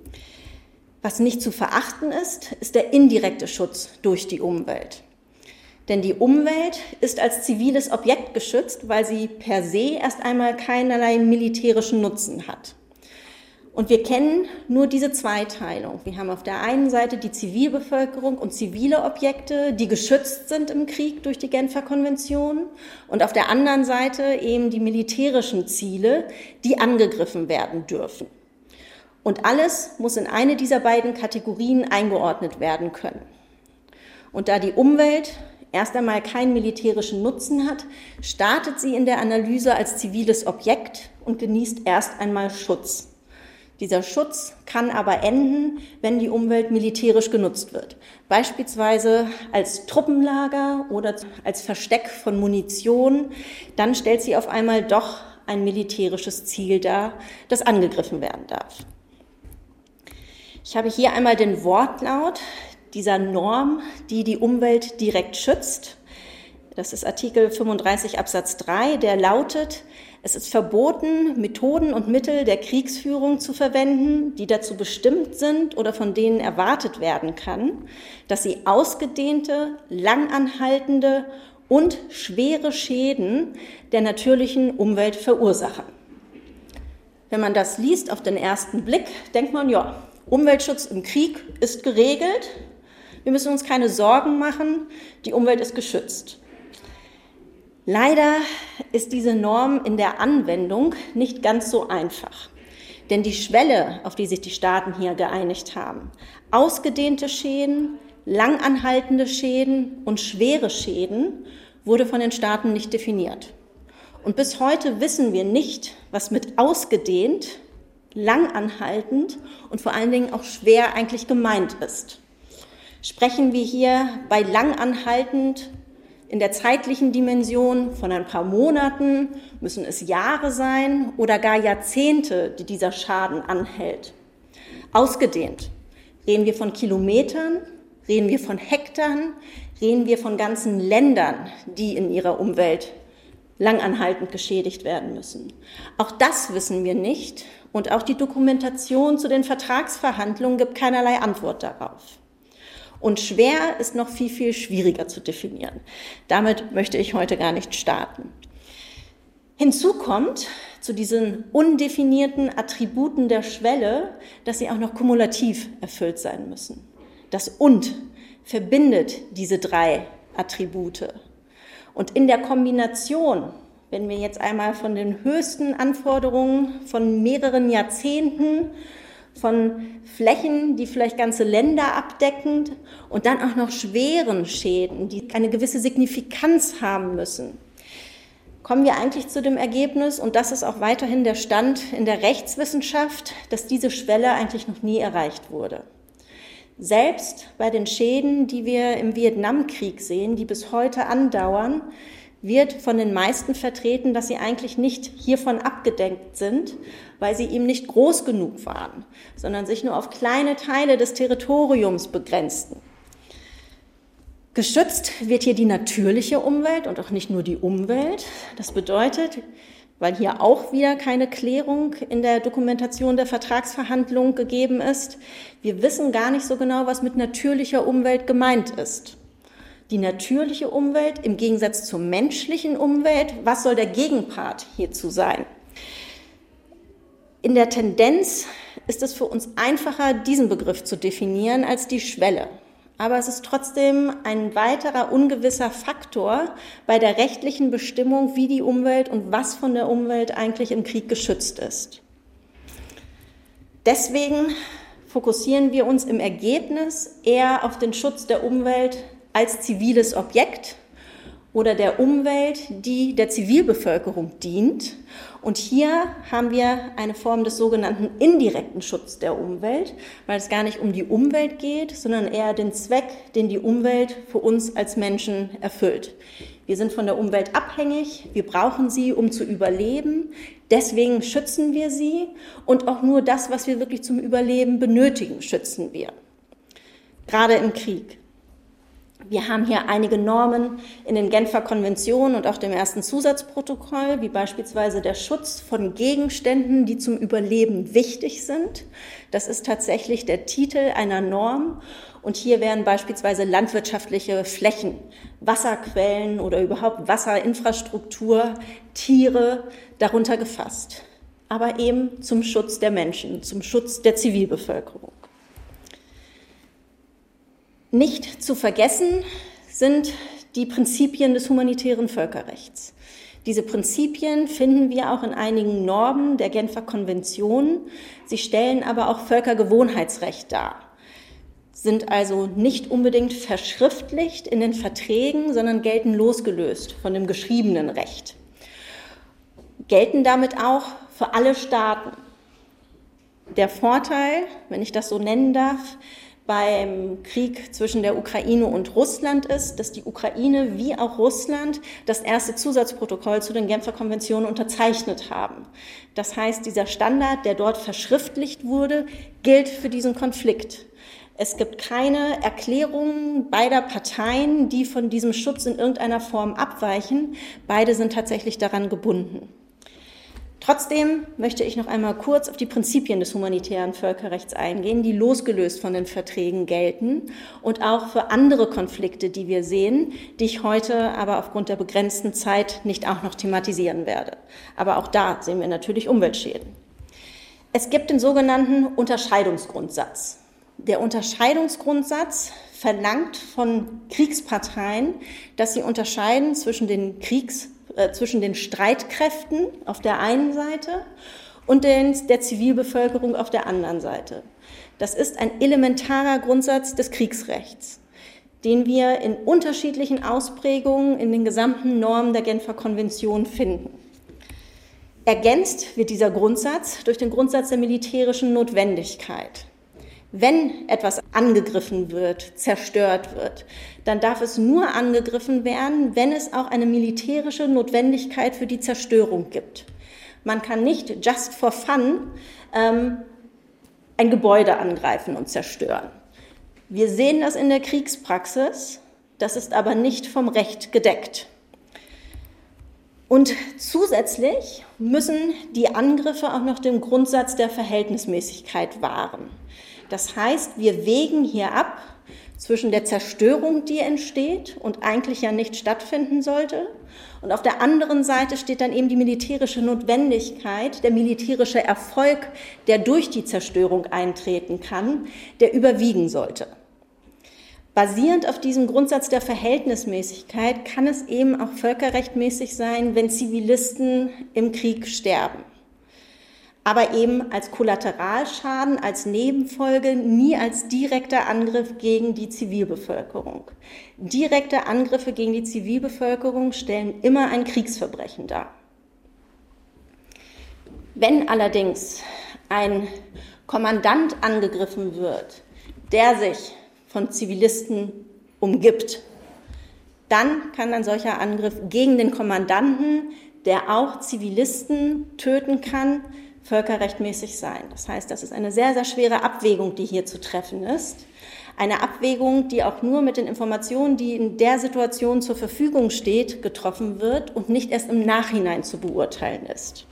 [SPEAKER 3] Was nicht zu verachten ist, ist der indirekte Schutz durch die Umwelt. Denn die Umwelt ist als ziviles Objekt geschützt, weil sie per se erst einmal keinerlei militärischen Nutzen hat. Und wir kennen nur diese Zweiteilung. Wir haben auf der einen Seite die Zivilbevölkerung und zivile Objekte, die geschützt sind im Krieg durch die Genfer Konvention, und auf der anderen Seite eben die militärischen Ziele, die angegriffen werden dürfen. Und alles muss in eine dieser beiden Kategorien eingeordnet werden können. Und da die Umwelt erst einmal keinen militärischen Nutzen hat, startet sie in der Analyse als ziviles Objekt und genießt erst einmal Schutz. Dieser Schutz kann aber enden, wenn die Umwelt militärisch genutzt wird. Beispielsweise als Truppenlager oder als Versteck von Munition. Dann stellt sie auf einmal doch ein militärisches Ziel dar, das angegriffen werden darf. Ich habe hier einmal den Wortlaut dieser Norm, die die Umwelt direkt schützt. Das ist Artikel fünfunddreißig Absatz drei, der lautet: Es ist verboten, Methoden und Mittel der Kriegsführung zu verwenden, die dazu bestimmt sind oder von denen erwartet werden kann, dass sie ausgedehnte, langanhaltende und schwere Schäden der natürlichen Umwelt verursachen. Wenn man das liest auf den ersten Blick, denkt man, ja, Umweltschutz im Krieg ist geregelt, wir müssen uns keine Sorgen machen, die Umwelt ist geschützt. Leider ist diese Norm in der Anwendung nicht ganz so einfach. Denn die Schwelle, auf die sich die Staaten hier geeinigt haben, ausgedehnte Schäden, langanhaltende Schäden und schwere Schäden, wurde von den Staaten nicht definiert. Und bis heute wissen wir nicht, was mit ausgedehnt, langanhaltend und vor allen Dingen auch schwer eigentlich gemeint ist. Sprechen wir hier bei langanhaltend in der zeitlichen Dimension von ein paar Monaten, müssen es Jahre sein oder gar Jahrzehnte, die dieser Schaden anhält. Ausgedehnt, reden wir von Kilometern, reden wir von Hektar, reden wir von ganzen Ländern, die in ihrer Umwelt langanhaltend geschädigt werden müssen. Auch das wissen wir nicht und auch die Dokumentation zu den Vertragsverhandlungen gibt keinerlei Antwort darauf. Und schwer ist noch viel, viel schwieriger zu definieren. Damit möchte ich heute gar nicht starten. Hinzu kommt zu diesen undefinierten Attributen der Schwelle, dass sie auch noch kumulativ erfüllt sein müssen. Das Und verbindet diese drei Attribute. Und in der Kombination, wenn wir jetzt einmal von den höchsten Anforderungen von mehreren Jahrzehnten, von Flächen, die vielleicht ganze Länder abdecken und dann auch noch schweren Schäden, die eine gewisse Signifikanz haben müssen, kommen wir eigentlich zu dem Ergebnis, und das ist auch weiterhin der Stand in der Rechtswissenschaft, dass diese Schwelle eigentlich noch nie erreicht wurde. Selbst bei den Schäden, die wir im Vietnamkrieg sehen, die bis heute andauern, wird von den meisten vertreten, dass sie eigentlich nicht hiervon abgedeckt sind, weil sie ihm nicht groß genug waren, sondern sich nur auf kleine Teile des Territoriums begrenzten. Geschützt wird hier die natürliche Umwelt und auch nicht nur die Umwelt. Das bedeutet, weil hier auch wieder keine Klärung in der Dokumentation der Vertragsverhandlungen gegeben ist, wir wissen gar nicht so genau, was mit natürlicher Umwelt gemeint ist. Die natürliche Umwelt im Gegensatz zur menschlichen Umwelt, was soll der Gegenpart hierzu sein? In der Tendenz ist es für uns einfacher, diesen Begriff zu definieren als die Schwelle. Aber es ist trotzdem ein weiterer ungewisser Faktor bei der rechtlichen Bestimmung, wie die Umwelt und was von der Umwelt eigentlich im Krieg geschützt ist. Deswegen fokussieren wir uns im Ergebnis eher auf den Schutz der Umwelt als ziviles Objekt oder der Umwelt, die der Zivilbevölkerung dient. Und hier haben wir eine Form des sogenannten indirekten Schutzes der Umwelt, weil es gar nicht um die Umwelt geht, sondern eher den Zweck, den die Umwelt für uns als Menschen erfüllt. Wir sind von der Umwelt abhängig, wir brauchen sie, um zu überleben. Deswegen schützen wir sie und auch nur das, was wir wirklich zum Überleben benötigen, schützen wir. Gerade im Krieg. Wir haben hier einige Normen in den Genfer Konventionen und auch dem ersten Zusatzprotokoll, wie beispielsweise der Schutz von Gegenständen, die zum Überleben wichtig sind. Das ist tatsächlich der Titel einer Norm. Und hier werden beispielsweise landwirtschaftliche Flächen, Wasserquellen oder überhaupt Wasserinfrastruktur, Tiere darunter gefasst. Aber eben zum Schutz der Menschen, zum Schutz der Zivilbevölkerung. Nicht zu vergessen sind die Prinzipien des humanitären Völkerrechts. Diese Prinzipien finden wir auch in einigen Normen der Genfer Konvention. Sie stellen aber auch Völkergewohnheitsrecht dar, sind also nicht unbedingt verschriftlicht in den Verträgen, sondern gelten losgelöst von dem geschriebenen Recht. Gelten damit auch für alle Staaten. Der Vorteil, wenn ich das so nennen darf, beim Krieg zwischen der Ukraine und Russland ist, dass die Ukraine wie auch Russland das erste Zusatzprotokoll zu den Genfer Konventionen unterzeichnet haben. Das heißt, dieser Standard, der dort verschriftlicht wurde, gilt für diesen Konflikt. Es gibt keine Erklärungen beider Parteien, die von diesem Schutz in irgendeiner Form abweichen. Beide sind tatsächlich daran gebunden. Trotzdem möchte ich noch einmal kurz auf die Prinzipien des humanitären Völkerrechts eingehen, die losgelöst von den Verträgen gelten und auch für andere Konflikte, die wir sehen, die ich heute aber aufgrund der begrenzten Zeit nicht auch noch thematisieren werde. Aber auch da sehen wir natürlich Umweltschäden. Es gibt den sogenannten Unterscheidungsgrundsatz. Der Unterscheidungsgrundsatz verlangt von Kriegsparteien, dass sie unterscheiden zwischen den, Kriegs, äh, zwischen den Streitkräften auf der einen Seite und den, der Zivilbevölkerung auf der anderen Seite. Das ist ein elementarer Grundsatz des Kriegsrechts, den wir in unterschiedlichen Ausprägungen in den gesamten Normen der Genfer Konvention finden. Ergänzt wird dieser Grundsatz durch den Grundsatz der militärischen Notwendigkeit. Wenn etwas angegriffen wird, zerstört wird, dann darf es nur angegriffen werden, wenn es auch eine militärische Notwendigkeit für die Zerstörung gibt. Man kann nicht just for fun ähm, ein Gebäude angreifen und zerstören. Wir sehen das in der Kriegspraxis, das ist aber nicht vom Recht gedeckt. Und zusätzlich müssen die Angriffe auch noch den Grundsatz der Verhältnismäßigkeit wahren. Das heißt, wir wägen hier ab zwischen der Zerstörung, die entsteht und eigentlich ja nicht stattfinden sollte. Und auf der anderen Seite steht dann eben die militärische Notwendigkeit, der militärische Erfolg, der durch die Zerstörung eintreten kann, der überwiegen sollte. Basierend auf diesem Grundsatz der Verhältnismäßigkeit kann es eben auch völkerrechtmäßig sein, wenn Zivilisten im Krieg sterben. Aber eben als Kollateralschaden, als Nebenfolge, nie als direkter Angriff gegen die Zivilbevölkerung. Direkte Angriffe gegen die Zivilbevölkerung stellen immer ein Kriegsverbrechen dar. Wenn allerdings ein Kommandant angegriffen wird, der sich von Zivilisten umgibt, dann kann ein solcher Angriff gegen den Kommandanten, der auch Zivilisten töten kann, völkerrechtmäßig sein. Das heißt, das ist eine sehr, sehr schwere Abwägung, die hier zu treffen ist. Eine Abwägung, die auch nur mit den Informationen, die in der Situation zur Verfügung steht, getroffen wird und nicht erst im Nachhinein zu beurteilen ist.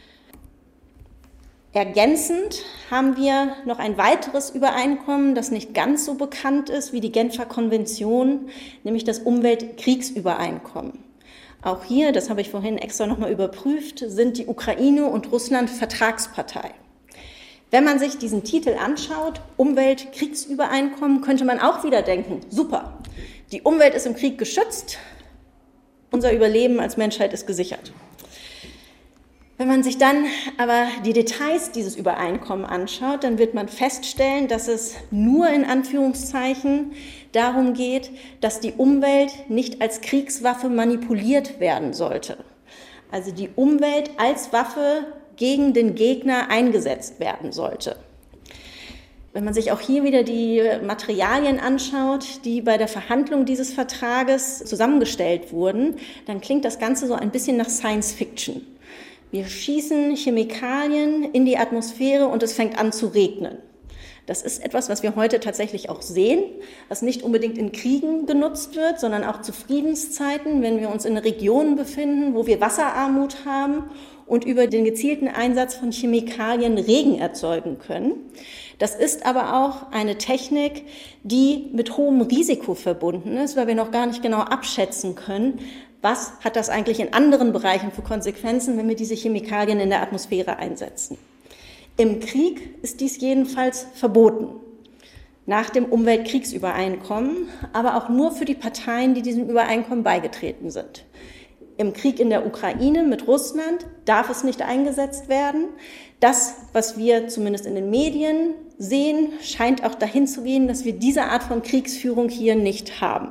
[SPEAKER 3] Ergänzend haben wir noch ein weiteres Übereinkommen, das nicht ganz so bekannt ist wie die Genfer Konvention, nämlich das Umweltkriegsübereinkommen. Auch hier, das habe ich vorhin extra nochmal überprüft, sind die Ukraine und Russland Vertragspartei. Wenn man sich diesen Titel anschaut, Umweltkriegsübereinkommen, könnte man auch wieder denken, super, die Umwelt ist im Krieg geschützt, unser Überleben als Menschheit ist gesichert. Wenn man sich dann aber die Details dieses Übereinkommens anschaut, dann wird man feststellen, dass es nur in Anführungszeichen darum geht, dass die Umwelt nicht als Kriegswaffe manipuliert werden sollte. Also die Umwelt als Waffe gegen den Gegner eingesetzt werden sollte. Wenn man sich auch hier wieder die Materialien anschaut, die bei der Verhandlung dieses Vertrages zusammengestellt wurden, dann klingt das Ganze so ein bisschen nach Science Fiction. Wir schießen Chemikalien in die Atmosphäre und es fängt an zu regnen. Das ist etwas, was wir heute tatsächlich auch sehen, was nicht unbedingt in Kriegen genutzt wird, sondern auch zu Friedenszeiten, wenn wir uns in Regionen befinden, wo wir Wasserarmut haben und über den gezielten Einsatz von Chemikalien Regen erzeugen können. Das ist aber auch eine Technik, die mit hohem Risiko verbunden ist, weil wir noch gar nicht genau abschätzen können, was hat das eigentlich in anderen Bereichen für Konsequenzen, wenn wir diese Chemikalien in der Atmosphäre einsetzen. Im Krieg ist dies jedenfalls verboten, nach dem Umweltkriegsübereinkommen, aber auch nur für die Parteien, die diesem Übereinkommen beigetreten sind. Im Krieg in der Ukraine mit Russland darf es nicht eingesetzt werden. Das, was wir zumindest in den Medien sehen, scheint auch dahin zu gehen, dass wir diese Art von Kriegsführung hier nicht haben.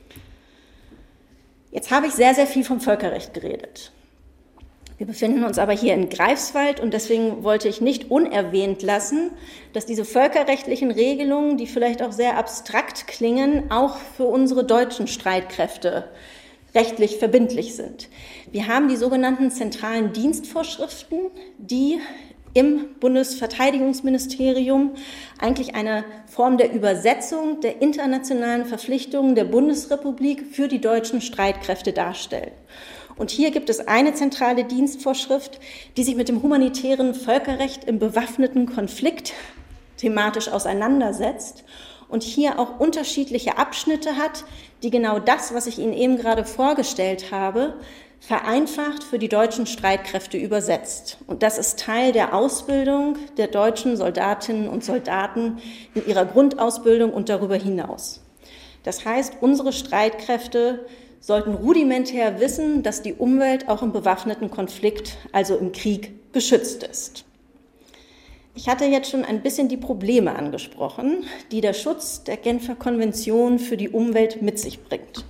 [SPEAKER 3] Jetzt habe ich sehr, sehr viel vom Völkerrecht geredet. Wir befinden uns aber hier in Greifswald und deswegen wollte ich nicht unerwähnt lassen, dass diese völkerrechtlichen Regelungen, die vielleicht auch sehr abstrakt klingen, auch für unsere deutschen Streitkräfte rechtlich verbindlich sind. Wir haben die sogenannten zentralen Dienstvorschriften, die im Bundesverteidigungsministerium eigentlich eine Form der Übersetzung der internationalen Verpflichtungen der Bundesrepublik für die deutschen Streitkräfte darstellen. Und hier gibt es eine zentrale Dienstvorschrift, die sich mit dem humanitären Völkerrecht im bewaffneten Konflikt thematisch auseinandersetzt und hier auch unterschiedliche Abschnitte hat, die genau das, was ich Ihnen eben gerade vorgestellt habe, vereinfacht für die deutschen Streitkräfte übersetzt. Und das ist Teil der Ausbildung der deutschen Soldatinnen und Soldaten in ihrer Grundausbildung und darüber hinaus. Das heißt, unsere Streitkräfte sollten rudimentär wissen, dass die Umwelt auch im bewaffneten Konflikt, also im Krieg, geschützt ist. Ich hatte jetzt schon ein bisschen die Probleme angesprochen, die der Schutz der Genfer Konvention für die Umwelt mit sich bringt.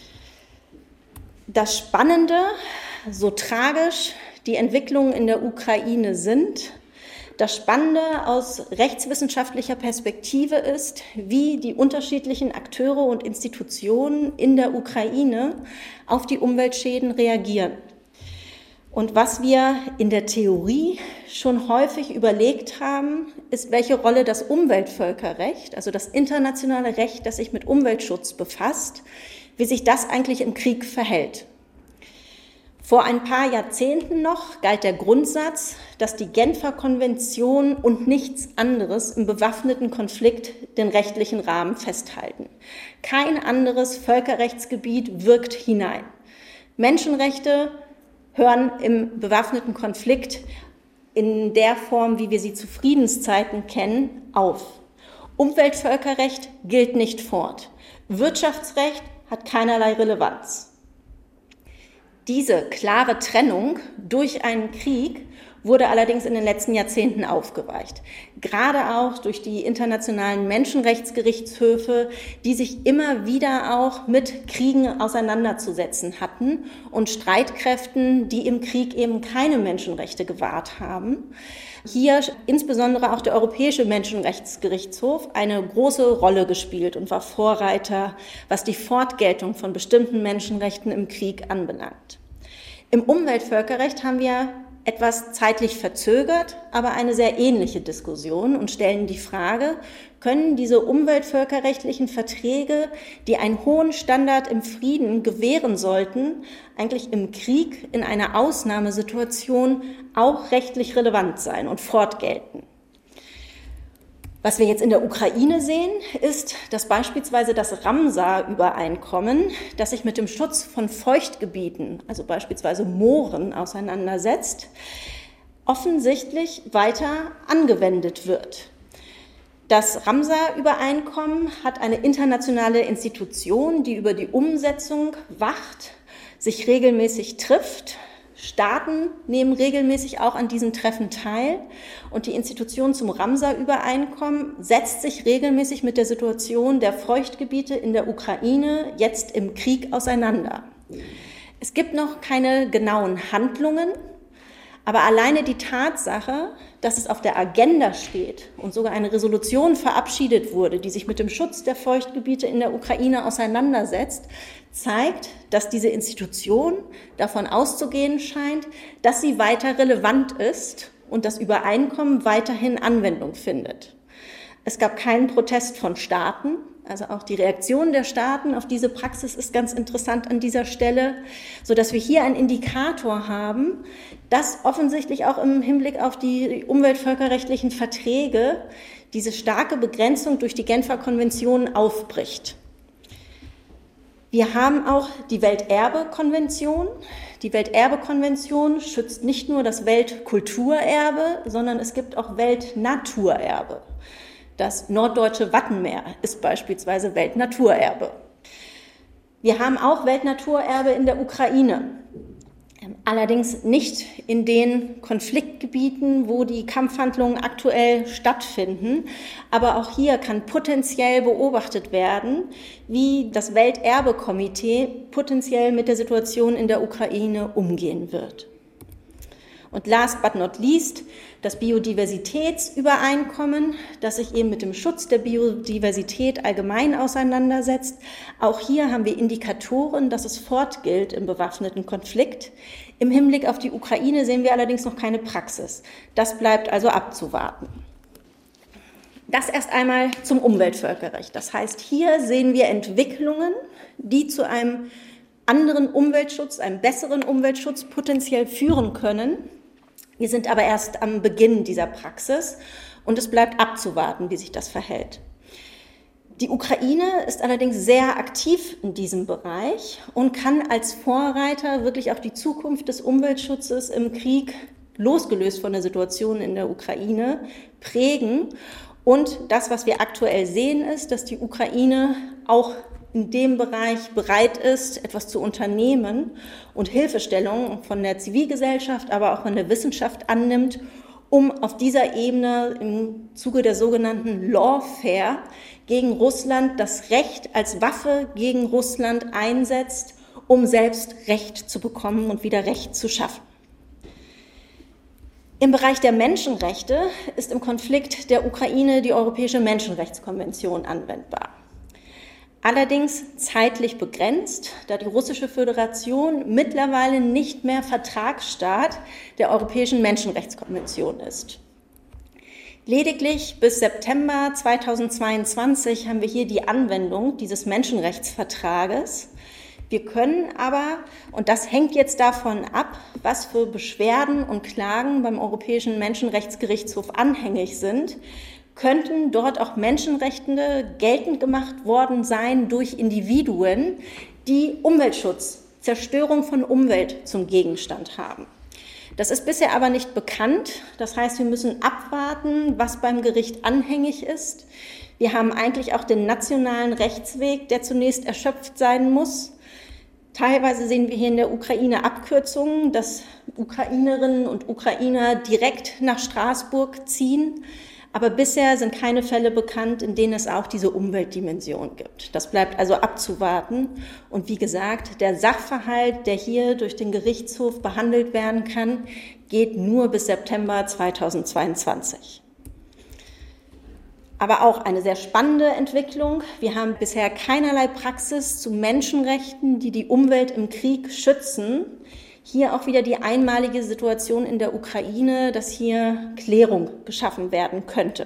[SPEAKER 3] Das Spannende, so tragisch die Entwicklungen in der Ukraine sind, das Spannende aus rechtswissenschaftlicher Perspektive ist, wie die unterschiedlichen Akteure und Institutionen in der Ukraine auf die Umweltschäden reagieren. Und was wir in der Theorie schon häufig überlegt haben, ist, welche Rolle das Umweltvölkerrecht, also das internationale Recht, das sich mit Umweltschutz befasst, wie sich das eigentlich im Krieg verhält. Vor ein paar Jahrzehnten noch galt der Grundsatz, dass die Genfer Konvention und nichts anderes im bewaffneten Konflikt den rechtlichen Rahmen festhalten. Kein anderes Völkerrechtsgebiet wirkt hinein. Menschenrechte hören im bewaffneten Konflikt in der Form, wie wir sie zu Friedenszeiten kennen, auf. Umweltvölkerrecht gilt nicht fort. Wirtschaftsrecht hat keinerlei Relevanz. Diese klare Trennung durch einen Krieg wurde allerdings in den letzten Jahrzehnten aufgeweicht. Gerade auch durch die internationalen Menschenrechtsgerichtshöfe, die sich immer wieder auch mit Kriegen auseinanderzusetzen hatten und Streitkräften, die im Krieg eben keine Menschenrechte gewahrt haben. Hier insbesondere auch der Europäische Menschenrechtsgerichtshof eine große Rolle gespielt und war Vorreiter, was die Fortgeltung von bestimmten Menschenrechten im Krieg anbelangt. Im Umweltvölkerrecht haben wir etwas zeitlich verzögert, aber eine sehr ähnliche Diskussion und stellen die Frage, können diese umweltvölkerrechtlichen Verträge, die einen hohen Standard im Frieden gewähren sollten, eigentlich im Krieg in einer Ausnahmesituation auch rechtlich relevant sein und fortgelten? Was wir jetzt in der Ukraine sehen, ist, dass beispielsweise das Ramsar-Übereinkommen, das sich mit dem Schutz von Feuchtgebieten, also beispielsweise Mooren, auseinandersetzt, offensichtlich weiter angewendet wird. Das Ramsar-Übereinkommen hat eine internationale Institution, die über die Umsetzung wacht, sich regelmäßig trifft. Staaten nehmen regelmäßig auch an diesen Treffen teil und die Institution zum Ramsar-Übereinkommen setzt sich regelmäßig mit der Situation der Feuchtgebiete in der Ukraine jetzt im Krieg auseinander. Es gibt noch keine genauen Handlungen, aber alleine die Tatsache, dass es auf der Agenda steht und sogar eine Resolution verabschiedet wurde, die sich mit dem Schutz der Feuchtgebiete in der Ukraine auseinandersetzt, zeigt, dass diese Institution davon auszugehen scheint, dass sie weiter relevant ist und das Übereinkommen weiterhin Anwendung findet. Es gab keinen Protest von Staaten, also auch die Reaktion der Staaten auf diese Praxis ist ganz interessant an dieser Stelle, sodass wir hier einen Indikator haben, dass offensichtlich auch im Hinblick auf die umweltvölkerrechtlichen Verträge diese starke Begrenzung durch die Genfer Konvention aufbricht. Wir haben auch die Welterbekonvention. Die Welterbekonvention schützt nicht nur das Weltkulturerbe, sondern es gibt auch Weltnaturerbe. Das norddeutsche Wattenmeer ist beispielsweise Weltnaturerbe. Wir haben auch Weltnaturerbe in der Ukraine. Allerdings nicht in den Konfliktgebieten, wo die Kampfhandlungen aktuell stattfinden. Aber auch hier kann potenziell beobachtet werden, wie das Welterbekomitee potenziell mit der Situation in der Ukraine umgehen wird. Und last but not least das Biodiversitätsübereinkommen, das sich eben mit dem Schutz der Biodiversität allgemein auseinandersetzt. Auch hier haben wir Indikatoren, dass es fortgilt im bewaffneten Konflikt. Im Hinblick auf die Ukraine sehen wir allerdings noch keine Praxis. Das bleibt also abzuwarten. Das erst einmal zum Umweltvölkerrecht. Das heißt, hier sehen wir Entwicklungen, die zu einem anderen Umweltschutz, einem besseren Umweltschutz potenziell führen können. Wir sind aber erst am Beginn dieser Praxis und es bleibt abzuwarten, wie sich das verhält. Die Ukraine ist allerdings sehr aktiv in diesem Bereich und kann als Vorreiter wirklich auch die Zukunft des Umweltschutzes im Krieg, losgelöst von der Situation in der Ukraine, prägen. Und das, was wir aktuell sehen, ist, dass die Ukraine auch in dem Bereich bereit ist, etwas zu unternehmen und Hilfestellung von der Zivilgesellschaft, aber auch von der Wissenschaft annimmt, um auf dieser Ebene im Zuge der sogenannten Lawfare gegen Russland das Recht als Waffe gegen Russland einsetzt, um selbst Recht zu bekommen und wieder Recht zu schaffen. Im Bereich der Menschenrechte ist im Konflikt der Ukraine die Europäische Menschenrechtskonvention anwendbar. Allerdings zeitlich begrenzt, da die Russische Föderation mittlerweile nicht mehr Vertragsstaat der Europäischen Menschenrechtskonvention ist. Lediglich bis September zweitausendzweiundzwanzig haben wir hier die Anwendung dieses Menschenrechtsvertrages. Wir können aber, und das hängt jetzt davon ab, was für Beschwerden und Klagen beim Europäischen Menschenrechtsgerichtshof anhängig sind, könnten dort auch Menschenrechte geltend gemacht worden sein durch Individuen, die Umweltschutz, Zerstörung von Umwelt zum Gegenstand haben. Das ist bisher aber nicht bekannt. Das heißt, wir müssen abwarten, was beim Gericht anhängig ist. Wir haben eigentlich auch den nationalen Rechtsweg, der zunächst erschöpft sein muss. Teilweise sehen wir hier in der Ukraine Abkürzungen, dass Ukrainerinnen und Ukrainer direkt nach Straßburg ziehen. Aber bisher sind keine Fälle bekannt, in denen es auch diese Umweltdimension gibt. Das bleibt also abzuwarten. Und wie gesagt, der Sachverhalt, der hier durch den Gerichtshof behandelt werden kann, geht nur bis September zweitausendzweiundzwanzig. Aber auch eine sehr spannende Entwicklung. Wir haben bisher keinerlei Praxis zu Menschenrechten, die die Umwelt im Krieg schützen. Hier auch wieder die einmalige Situation in der Ukraine, dass hier Klärung geschaffen werden könnte.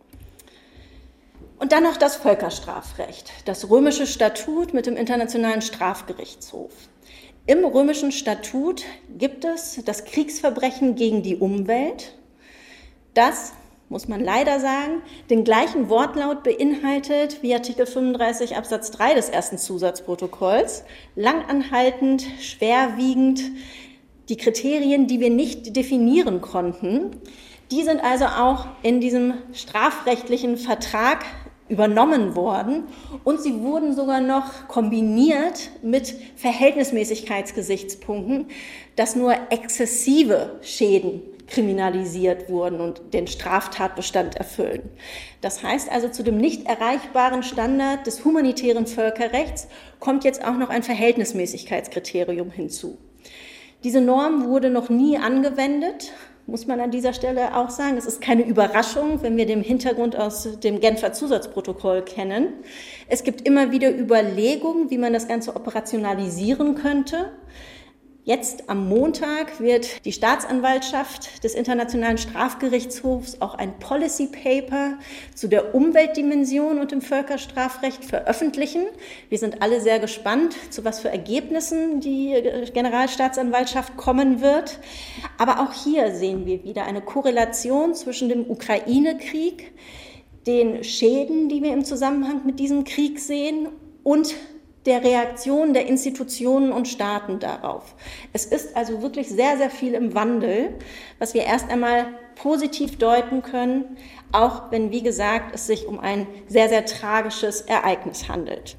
[SPEAKER 3] Und dann noch das Völkerstrafrecht, das römische Statut mit dem Internationalen Strafgerichtshof. Im römischen Statut gibt es das Kriegsverbrechen gegen die Umwelt, das, muss man leider sagen, den gleichen Wortlaut beinhaltet wie Artikel fünfunddreißig Absatz drei des ersten Zusatzprotokolls, langanhaltend, schwerwiegend. Die Kriterien, die wir nicht definieren konnten, die sind also auch in diesem strafrechtlichen Vertrag übernommen worden und sie wurden sogar noch kombiniert mit Verhältnismäßigkeitsgesichtspunkten, dass nur exzessive Schäden kriminalisiert wurden und den Straftatbestand erfüllen. Das heißt also, zu dem nicht erreichbaren Standard des humanitären Völkerrechts kommt jetzt auch noch ein Verhältnismäßigkeitskriterium hinzu. Diese Norm wurde noch nie angewendet, muss man an dieser Stelle auch sagen. Es ist keine Überraschung, wenn wir den Hintergrund aus dem Genfer Zusatzprotokoll kennen. Es gibt immer wieder Überlegungen, wie man das Ganze operationalisieren könnte. Jetzt am Montag wird die Staatsanwaltschaft des Internationalen Strafgerichtshofs auch ein Policy Paper zu der Umweltdimension und dem Völkerstrafrecht veröffentlichen. Wir sind alle sehr gespannt, zu was für Ergebnissen die Generalstaatsanwaltschaft kommen wird. Aber auch hier sehen wir wieder eine Korrelation zwischen dem Ukraine-Krieg, den Schäden, die wir im Zusammenhang mit diesem Krieg sehen, und der Reaktion der Institutionen und Staaten darauf. Es ist also wirklich sehr, sehr viel im Wandel, was wir erst einmal positiv deuten können, auch wenn, wie gesagt, es sich um ein sehr, sehr tragisches Ereignis handelt.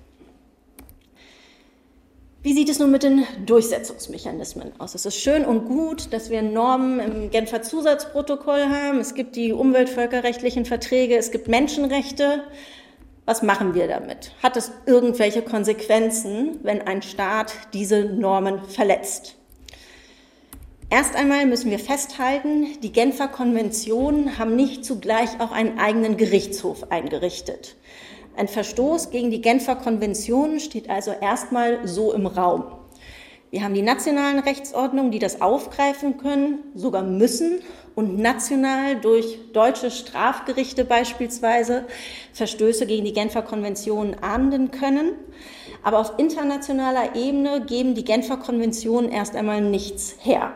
[SPEAKER 3] Wie sieht es nun mit den Durchsetzungsmechanismen aus? Es ist schön und gut, dass wir Normen im Genfer Zusatzprotokoll haben. Es gibt die umweltvölkerrechtlichen Verträge, es gibt Menschenrechte. Was machen wir damit? Hat es irgendwelche Konsequenzen, wenn ein Staat diese Normen verletzt? Erst einmal müssen wir festhalten, die Genfer Konventionen haben nicht zugleich auch einen eigenen Gerichtshof eingerichtet. Ein Verstoß gegen die Genfer Konventionen steht also erstmal so im Raum. Wir haben die nationalen Rechtsordnungen, die das aufgreifen können, sogar müssen und national durch deutsche Strafgerichte beispielsweise Verstöße gegen die Genfer Konventionen ahnden können. Aber auf internationaler Ebene geben die Genfer Konventionen erst einmal nichts her.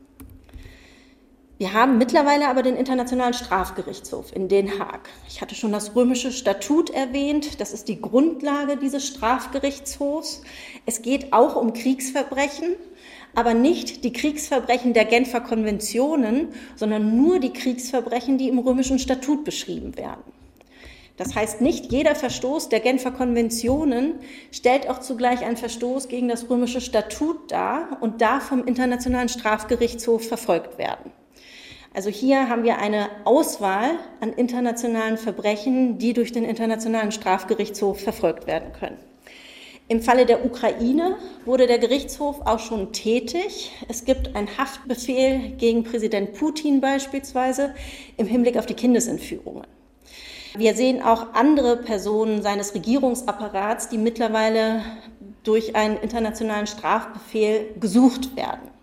[SPEAKER 3] Wir haben mittlerweile aber den Internationalen Strafgerichtshof in Den Haag. Ich hatte schon das römische Statut erwähnt. Das ist die Grundlage dieses Strafgerichtshofs. Es geht auch um Kriegsverbrechen, aber nicht die Kriegsverbrechen der Genfer Konventionen, sondern nur die Kriegsverbrechen, die im römischen Statut beschrieben werden. Das heißt, nicht jeder Verstoß der Genfer Konventionen stellt auch zugleich einen Verstoß gegen das römische Statut dar und darf vom Internationalen Strafgerichtshof verfolgt werden. Also hier haben wir eine Auswahl an internationalen Verbrechen, die durch den Internationalen Strafgerichtshof verfolgt werden können. Im Falle der Ukraine wurde der Gerichtshof auch schon tätig. Es gibt einen Haftbefehl gegen Präsident Putin beispielsweise im Hinblick auf die Kindesentführungen. Wir sehen auch andere Personen seines Regierungsapparats, die mittlerweile durch einen internationalen Strafbefehl gesucht werden.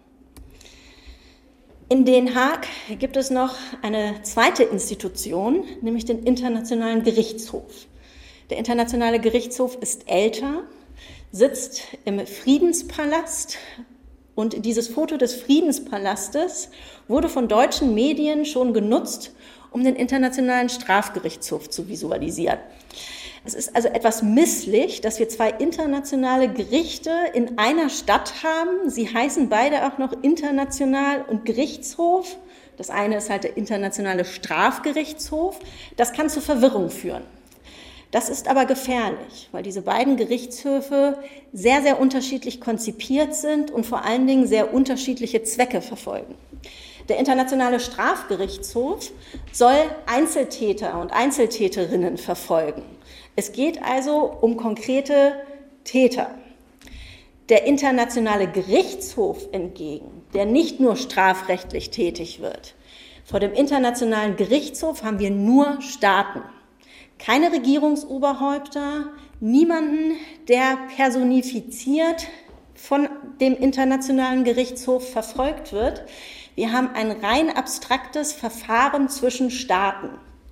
[SPEAKER 3] In Den Haag gibt es noch eine zweite Institution, nämlich den Internationalen Gerichtshof. Der Internationale Gerichtshof ist älter, sitzt im Friedenspalast und dieses Foto des Friedenspalastes wurde von deutschen Medien schon genutzt, um den Internationalen Strafgerichtshof zu visualisieren. Es ist also etwas misslich, dass wir zwei internationale Gerichte in einer Stadt haben. Sie heißen beide auch noch International und Gerichtshof. Das eine ist halt der Internationale Strafgerichtshof. Das kann zu Verwirrung führen. Das ist aber gefährlich, weil diese beiden Gerichtshöfe sehr, sehr unterschiedlich konzipiert sind und vor allen Dingen sehr unterschiedliche Zwecke verfolgen. Der Internationale Strafgerichtshof soll Einzeltäter und Einzeltäterinnen verfolgen. Es geht also um konkrete Täter. Der Internationale Gerichtshof hingegen, der nicht nur strafrechtlich tätig wird. Vor dem Internationalen Gerichtshof haben wir nur Staaten. Keine Regierungsoberhäupter, niemanden, der personifiziert von dem Internationalen Gerichtshof verfolgt wird. Wir haben ein rein abstraktes Verfahren zwischen Staaten.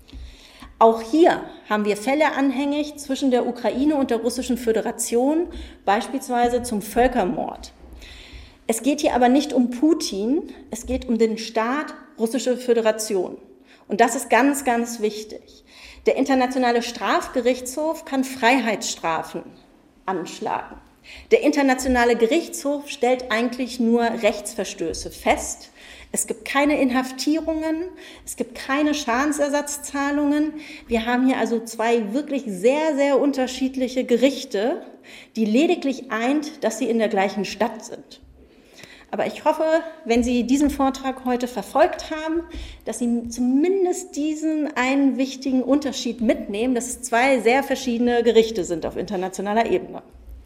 [SPEAKER 3] Auch hier haben wir Fälle anhängig zwischen der Ukraine und der Russischen Föderation, beispielsweise zum Völkermord. Es geht hier aber nicht um Putin, es geht um den Staat Russische Föderation. Und das ist ganz, ganz wichtig. Der Internationale Strafgerichtshof kann Freiheitsstrafen anschlagen. Der Internationale Gerichtshof stellt eigentlich nur Rechtsverstöße fest. Es gibt keine Inhaftierungen, es gibt keine Schadensersatzzahlungen. Wir haben hier also zwei wirklich sehr, sehr unterschiedliche Gerichte, die lediglich eint, dass sie in der gleichen Stadt sind. Aber ich hoffe, wenn Sie diesen Vortrag heute verfolgt haben, dass Sie zumindest diesen einen wichtigen Unterschied mitnehmen, dass es zwei sehr verschiedene Gerichte sind auf internationaler Ebene.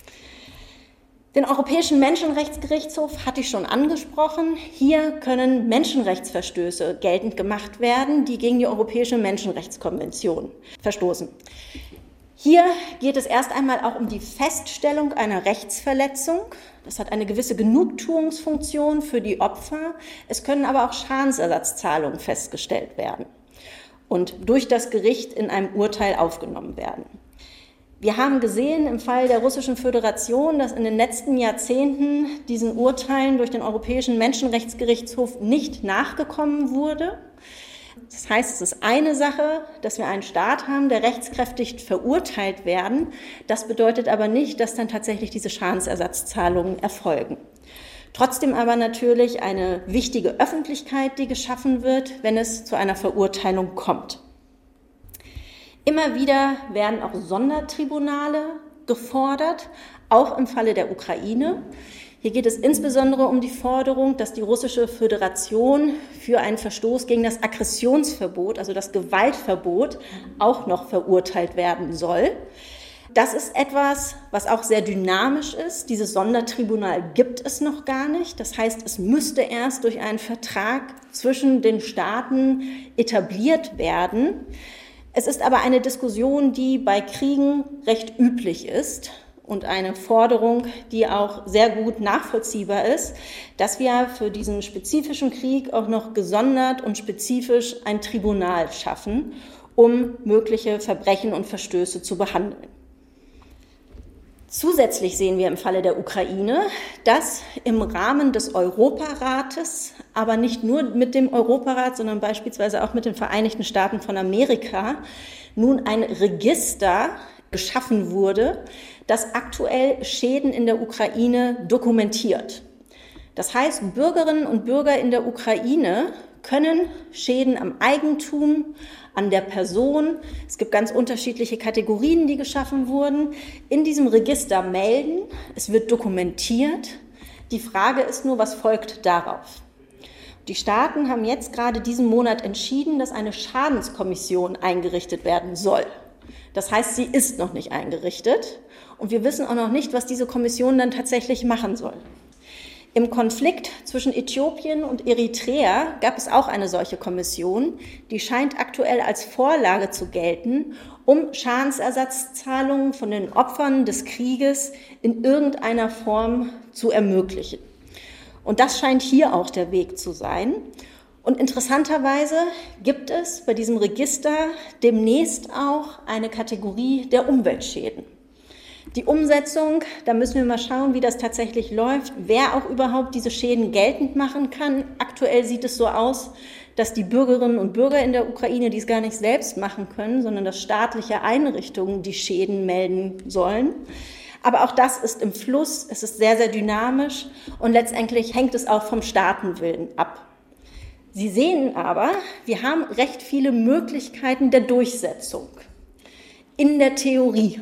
[SPEAKER 3] Den Europäischen Menschenrechtsgerichtshof hatte ich schon angesprochen. Hier können Menschenrechtsverstöße geltend gemacht werden, die gegen die Europäische Menschenrechtskonvention verstoßen. Hier geht es erst einmal auch um die Feststellung einer Rechtsverletzung. Das hat eine gewisse Genugtuungsfunktion für die Opfer. Es können aber auch Schadensersatzzahlungen festgestellt werden und durch das Gericht in einem Urteil aufgenommen werden. Wir haben gesehen im Fall der Russischen Föderation, dass in den letzten Jahrzehnten diesen Urteilen durch den Europäischen Menschenrechtsgerichtshof nicht nachgekommen wurde. Das heißt, es ist eine Sache, dass wir einen Staat haben, der rechtskräftig verurteilt werden. Das bedeutet aber nicht, dass dann tatsächlich diese Schadensersatzzahlungen erfolgen. Trotzdem aber natürlich eine wichtige Öffentlichkeit, die geschaffen wird, wenn es zu einer Verurteilung kommt. Immer wieder werden auch Sondertribunale gefordert, auch im Falle der Ukraine. Hier geht es insbesondere um die Forderung, dass die Russische Föderation für einen Verstoß gegen das Aggressionsverbot, also das Gewaltverbot, auch noch verurteilt werden soll. Das ist etwas, was auch sehr dynamisch ist. Dieses Sondertribunal gibt es noch gar nicht. Das heißt, es müsste erst durch einen Vertrag zwischen den Staaten etabliert werden. Es ist aber eine Diskussion, die bei Kriegen recht üblich ist und eine Forderung, die auch sehr gut nachvollziehbar ist, dass wir für diesen spezifischen Krieg auch noch gesondert und spezifisch ein Tribunal schaffen, um mögliche Verbrechen und Verstöße zu behandeln. Zusätzlich sehen wir im Falle der Ukraine, dass im Rahmen des Europarates, aber nicht nur mit dem Europarat, sondern beispielsweise auch mit den Vereinigten Staaten von Amerika, nun ein Register geschaffen wurde, das aktuell Schäden in der Ukraine dokumentiert. Das heißt, Bürgerinnen und Bürger in der Ukraine können Schäden am Eigentum, an der Person, es gibt ganz unterschiedliche Kategorien, die geschaffen wurden, in diesem Register melden. Es wird dokumentiert. Die Frage ist nur, was folgt darauf? Die Staaten haben jetzt gerade diesen Monat entschieden, dass eine Schadenskommission eingerichtet werden soll. Das heißt, sie ist noch nicht eingerichtet und wir wissen auch noch nicht, was diese Kommission dann tatsächlich machen soll. Im Konflikt zwischen Äthiopien und Eritrea gab es auch eine solche Kommission, die scheint aktuell als Vorlage zu gelten, um Schadensersatzzahlungen von den Opfern des Krieges in irgendeiner Form zu ermöglichen. Und das scheint hier auch der Weg zu sein. Und interessanterweise gibt es bei diesem Register demnächst auch eine Kategorie der Umweltschäden. Die Umsetzung, da müssen wir mal schauen, wie das tatsächlich läuft, wer auch überhaupt diese Schäden geltend machen kann. Aktuell sieht es so aus, dass die Bürgerinnen und Bürger in der Ukraine dies gar nicht selbst machen können, sondern dass staatliche Einrichtungen die Schäden melden sollen. Aber auch das ist im Fluss, es ist sehr, sehr dynamisch und letztendlich hängt es auch vom Staatenwillen ab. Sie sehen aber, wir haben recht viele Möglichkeiten der Durchsetzung in der Theorie.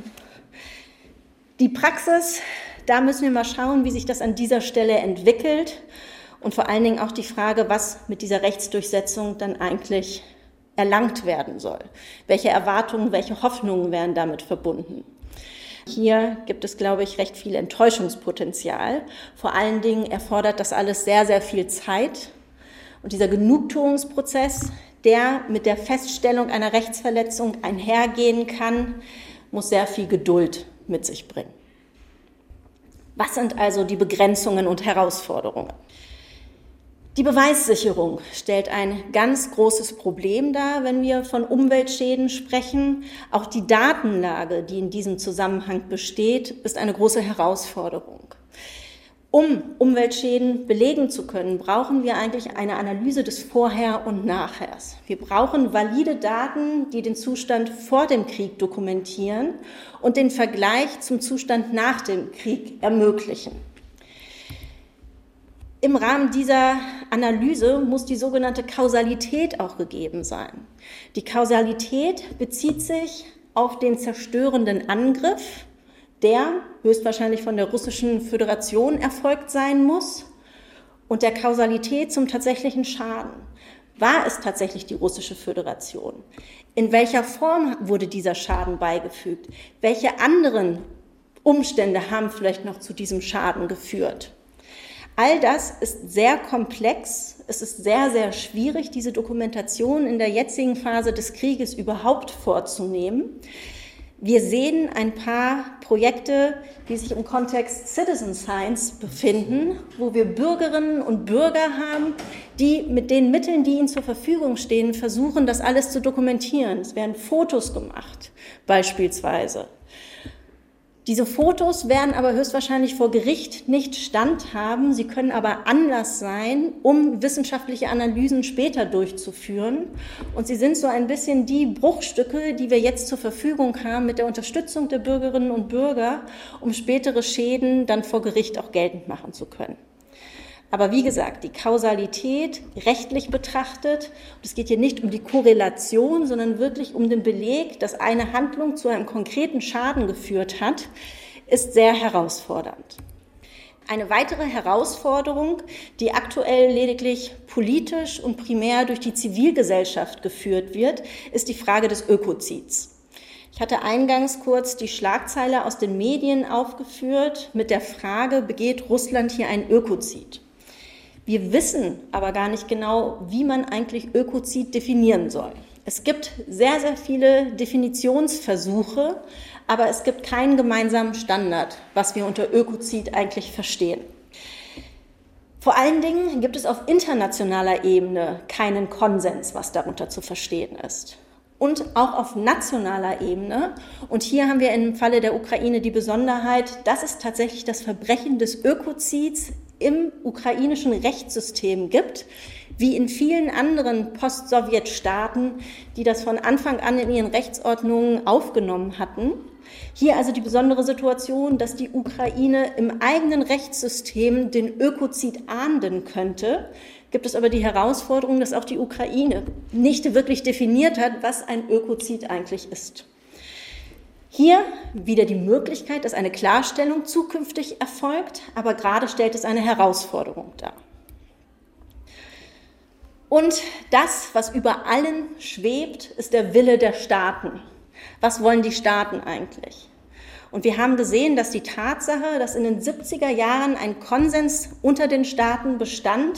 [SPEAKER 3] Die Praxis, da müssen wir mal schauen, wie sich das an dieser Stelle entwickelt und vor allen Dingen auch die Frage, was mit dieser Rechtsdurchsetzung dann eigentlich erlangt werden soll. Welche Erwartungen, welche Hoffnungen werden damit verbunden? Hier gibt es, glaube ich, recht viel Enttäuschungspotenzial. Vor allen Dingen erfordert das alles sehr, sehr viel Zeit. Und dieser Genugtuungsprozess, der mit der Feststellung einer Rechtsverletzung einhergehen kann, muss sehr viel Geduld mit sich bringen. Was sind also die Begrenzungen und Herausforderungen? Die Beweissicherung stellt ein ganz großes Problem dar, wenn wir von Umweltschäden sprechen. Auch die Datenlage, die in diesem Zusammenhang besteht, ist eine große Herausforderung. Um Umweltschäden belegen zu können, brauchen wir eigentlich eine Analyse des Vorher und Nachhers. Wir brauchen valide Daten, die den Zustand vor dem Krieg dokumentieren und den Vergleich zum Zustand nach dem Krieg ermöglichen. Im Rahmen dieser Analyse muss die sogenannte Kausalität auch gegeben sein. Die Kausalität bezieht sich auf den zerstörenden Angriff, der höchstwahrscheinlich von der Russischen Föderation erfolgt sein muss, und der Kausalität zum tatsächlichen Schaden. War es tatsächlich die Russische Föderation? In welcher Form wurde dieser Schaden beigefügt? Welche anderen Umstände haben vielleicht noch zu diesem Schaden geführt? All das ist sehr komplex. Es ist sehr, sehr schwierig, diese Dokumentation in der jetzigen Phase des Krieges überhaupt vorzunehmen. Wir sehen ein paar Projekte, die sich im Kontext Citizen Science befinden, wo wir Bürgerinnen und Bürger haben, die mit den Mitteln, die ihnen zur Verfügung stehen, versuchen, das alles zu dokumentieren. Es werden Fotos gemacht, beispielsweise. Diese Fotos werden aber höchstwahrscheinlich vor Gericht nicht standhaben. Sie können aber Anlass sein, um wissenschaftliche Analysen später durchzuführen. Und sie sind so ein bisschen die Bruchstücke, die wir jetzt zur Verfügung haben mit der Unterstützung der Bürgerinnen und Bürger, um spätere Schäden dann vor Gericht auch geltend machen zu können. Aber wie gesagt, die Kausalität rechtlich betrachtet, und es geht hier nicht um die Korrelation, sondern wirklich um den Beleg, dass eine Handlung zu einem konkreten Schaden geführt hat, ist sehr herausfordernd. Eine weitere Herausforderung, die aktuell lediglich politisch und primär durch die Zivilgesellschaft geführt wird, ist die Frage des Ökozids. Ich hatte eingangs kurz die Schlagzeile aus den Medien aufgeführt mit der Frage, begeht Russland hier einen Ökozid? Wir wissen aber gar nicht genau, wie man eigentlich Ökozid definieren soll. Es gibt sehr, sehr viele Definitionsversuche, aber es gibt keinen gemeinsamen Standard, was wir unter Ökozid eigentlich verstehen. Vor allen Dingen gibt es auf internationaler Ebene keinen Konsens, was darunter zu verstehen ist. Und auch auf nationaler Ebene. Und hier haben wir im Falle der Ukraine die Besonderheit, dass es tatsächlich das Verbrechen des Ökozids im ukrainischen Rechtssystem gibt, wie in vielen anderen Post-Sowjet-Staaten, die das von Anfang an in ihren Rechtsordnungen aufgenommen hatten. Hier also die besondere Situation, dass die Ukraine im eigenen Rechtssystem den Ökozid ahnden könnte. Gibt es aber die Herausforderung, dass auch die Ukraine nicht wirklich definiert hat, was ein Ökozid eigentlich ist. Hier wieder die Möglichkeit, dass eine Klarstellung zukünftig erfolgt, aber gerade stellt es eine Herausforderung dar. Und das, was über allen schwebt, ist der Wille der Staaten. Was wollen die Staaten eigentlich? Und wir haben gesehen, dass die Tatsache, dass in den siebziger Jahren ein Konsens unter den Staaten bestand,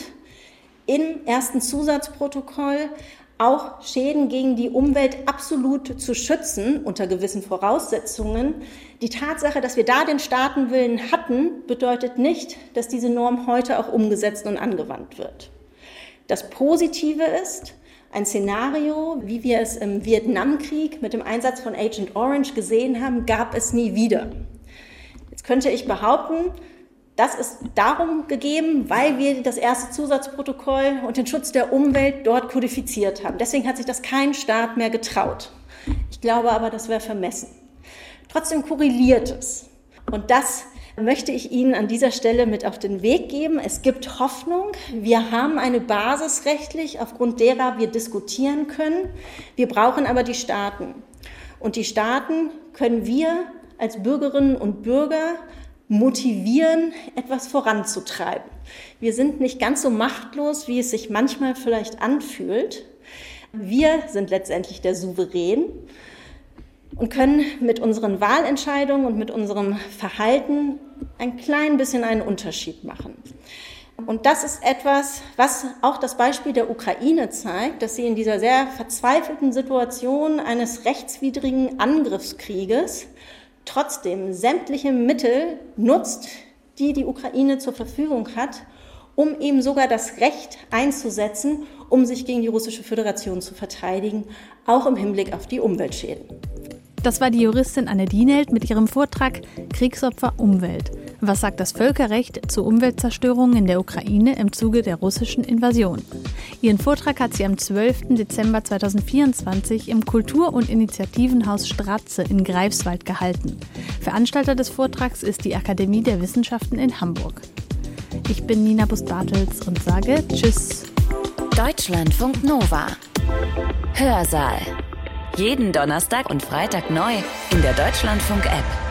[SPEAKER 3] im ersten Zusatzprotokoll auch Schäden gegen die Umwelt absolut zu schützen, unter gewissen Voraussetzungen. Die Tatsache, dass wir da den Staatenwillen hatten, bedeutet nicht, dass diese Norm heute auch umgesetzt und angewandt wird. Das Positive ist, ein Szenario, wie wir es im Vietnamkrieg mit dem Einsatz von Agent Orange gesehen haben, gab es nie wieder. Jetzt könnte ich behaupten, das ist darum gegeben, weil wir das erste Zusatzprotokoll und den Schutz der Umwelt dort kodifiziert haben. Deswegen hat sich das kein Staat mehr getraut. Ich glaube aber, das wäre vermessen. Trotzdem korreliert es. Und das möchte ich Ihnen an dieser Stelle mit auf den Weg geben. Es gibt Hoffnung. Wir haben eine Basis rechtlich, aufgrund derer wir diskutieren können. Wir brauchen aber die Staaten. Und die Staaten können wir als Bürgerinnen und Bürger motivieren, etwas voranzutreiben. Wir sind nicht ganz so machtlos, wie es sich manchmal vielleicht anfühlt. Wir sind letztendlich der Souverän und können mit unseren Wahlentscheidungen und mit unserem Verhalten ein klein bisschen einen Unterschied machen. Und das ist etwas, was auch das Beispiel der Ukraine zeigt, dass sie in dieser sehr verzweifelten Situation eines rechtswidrigen Angriffskrieges trotzdem sämtliche Mittel nutzt, die die Ukraine zur Verfügung hat, um eben sogar das Recht einzusetzen, um sich gegen die Russische Föderation zu verteidigen, auch im Hinblick auf die Umweltschäden.
[SPEAKER 2] Das war die Juristin Anne Dienelt mit ihrem Vortrag Kriegsopfer Umwelt. Was sagt das Völkerrecht zu Umweltzerstörungen in der Ukraine im Zuge der russischen Invasion? Ihren Vortrag hat sie am zwölften Dezember zweitausendvierundzwanzig im Kultur- und Initiativenhaus Stratze in Greifswald gehalten. Veranstalter des Vortrags ist die Akademie der Wissenschaften in Hamburg. Ich bin Nina Bust-Bartels und sage Tschüss.
[SPEAKER 1] Deutschlandfunk Nova. Hörsaal. Jeden Donnerstag und Freitag neu in der Deutschlandfunk-App.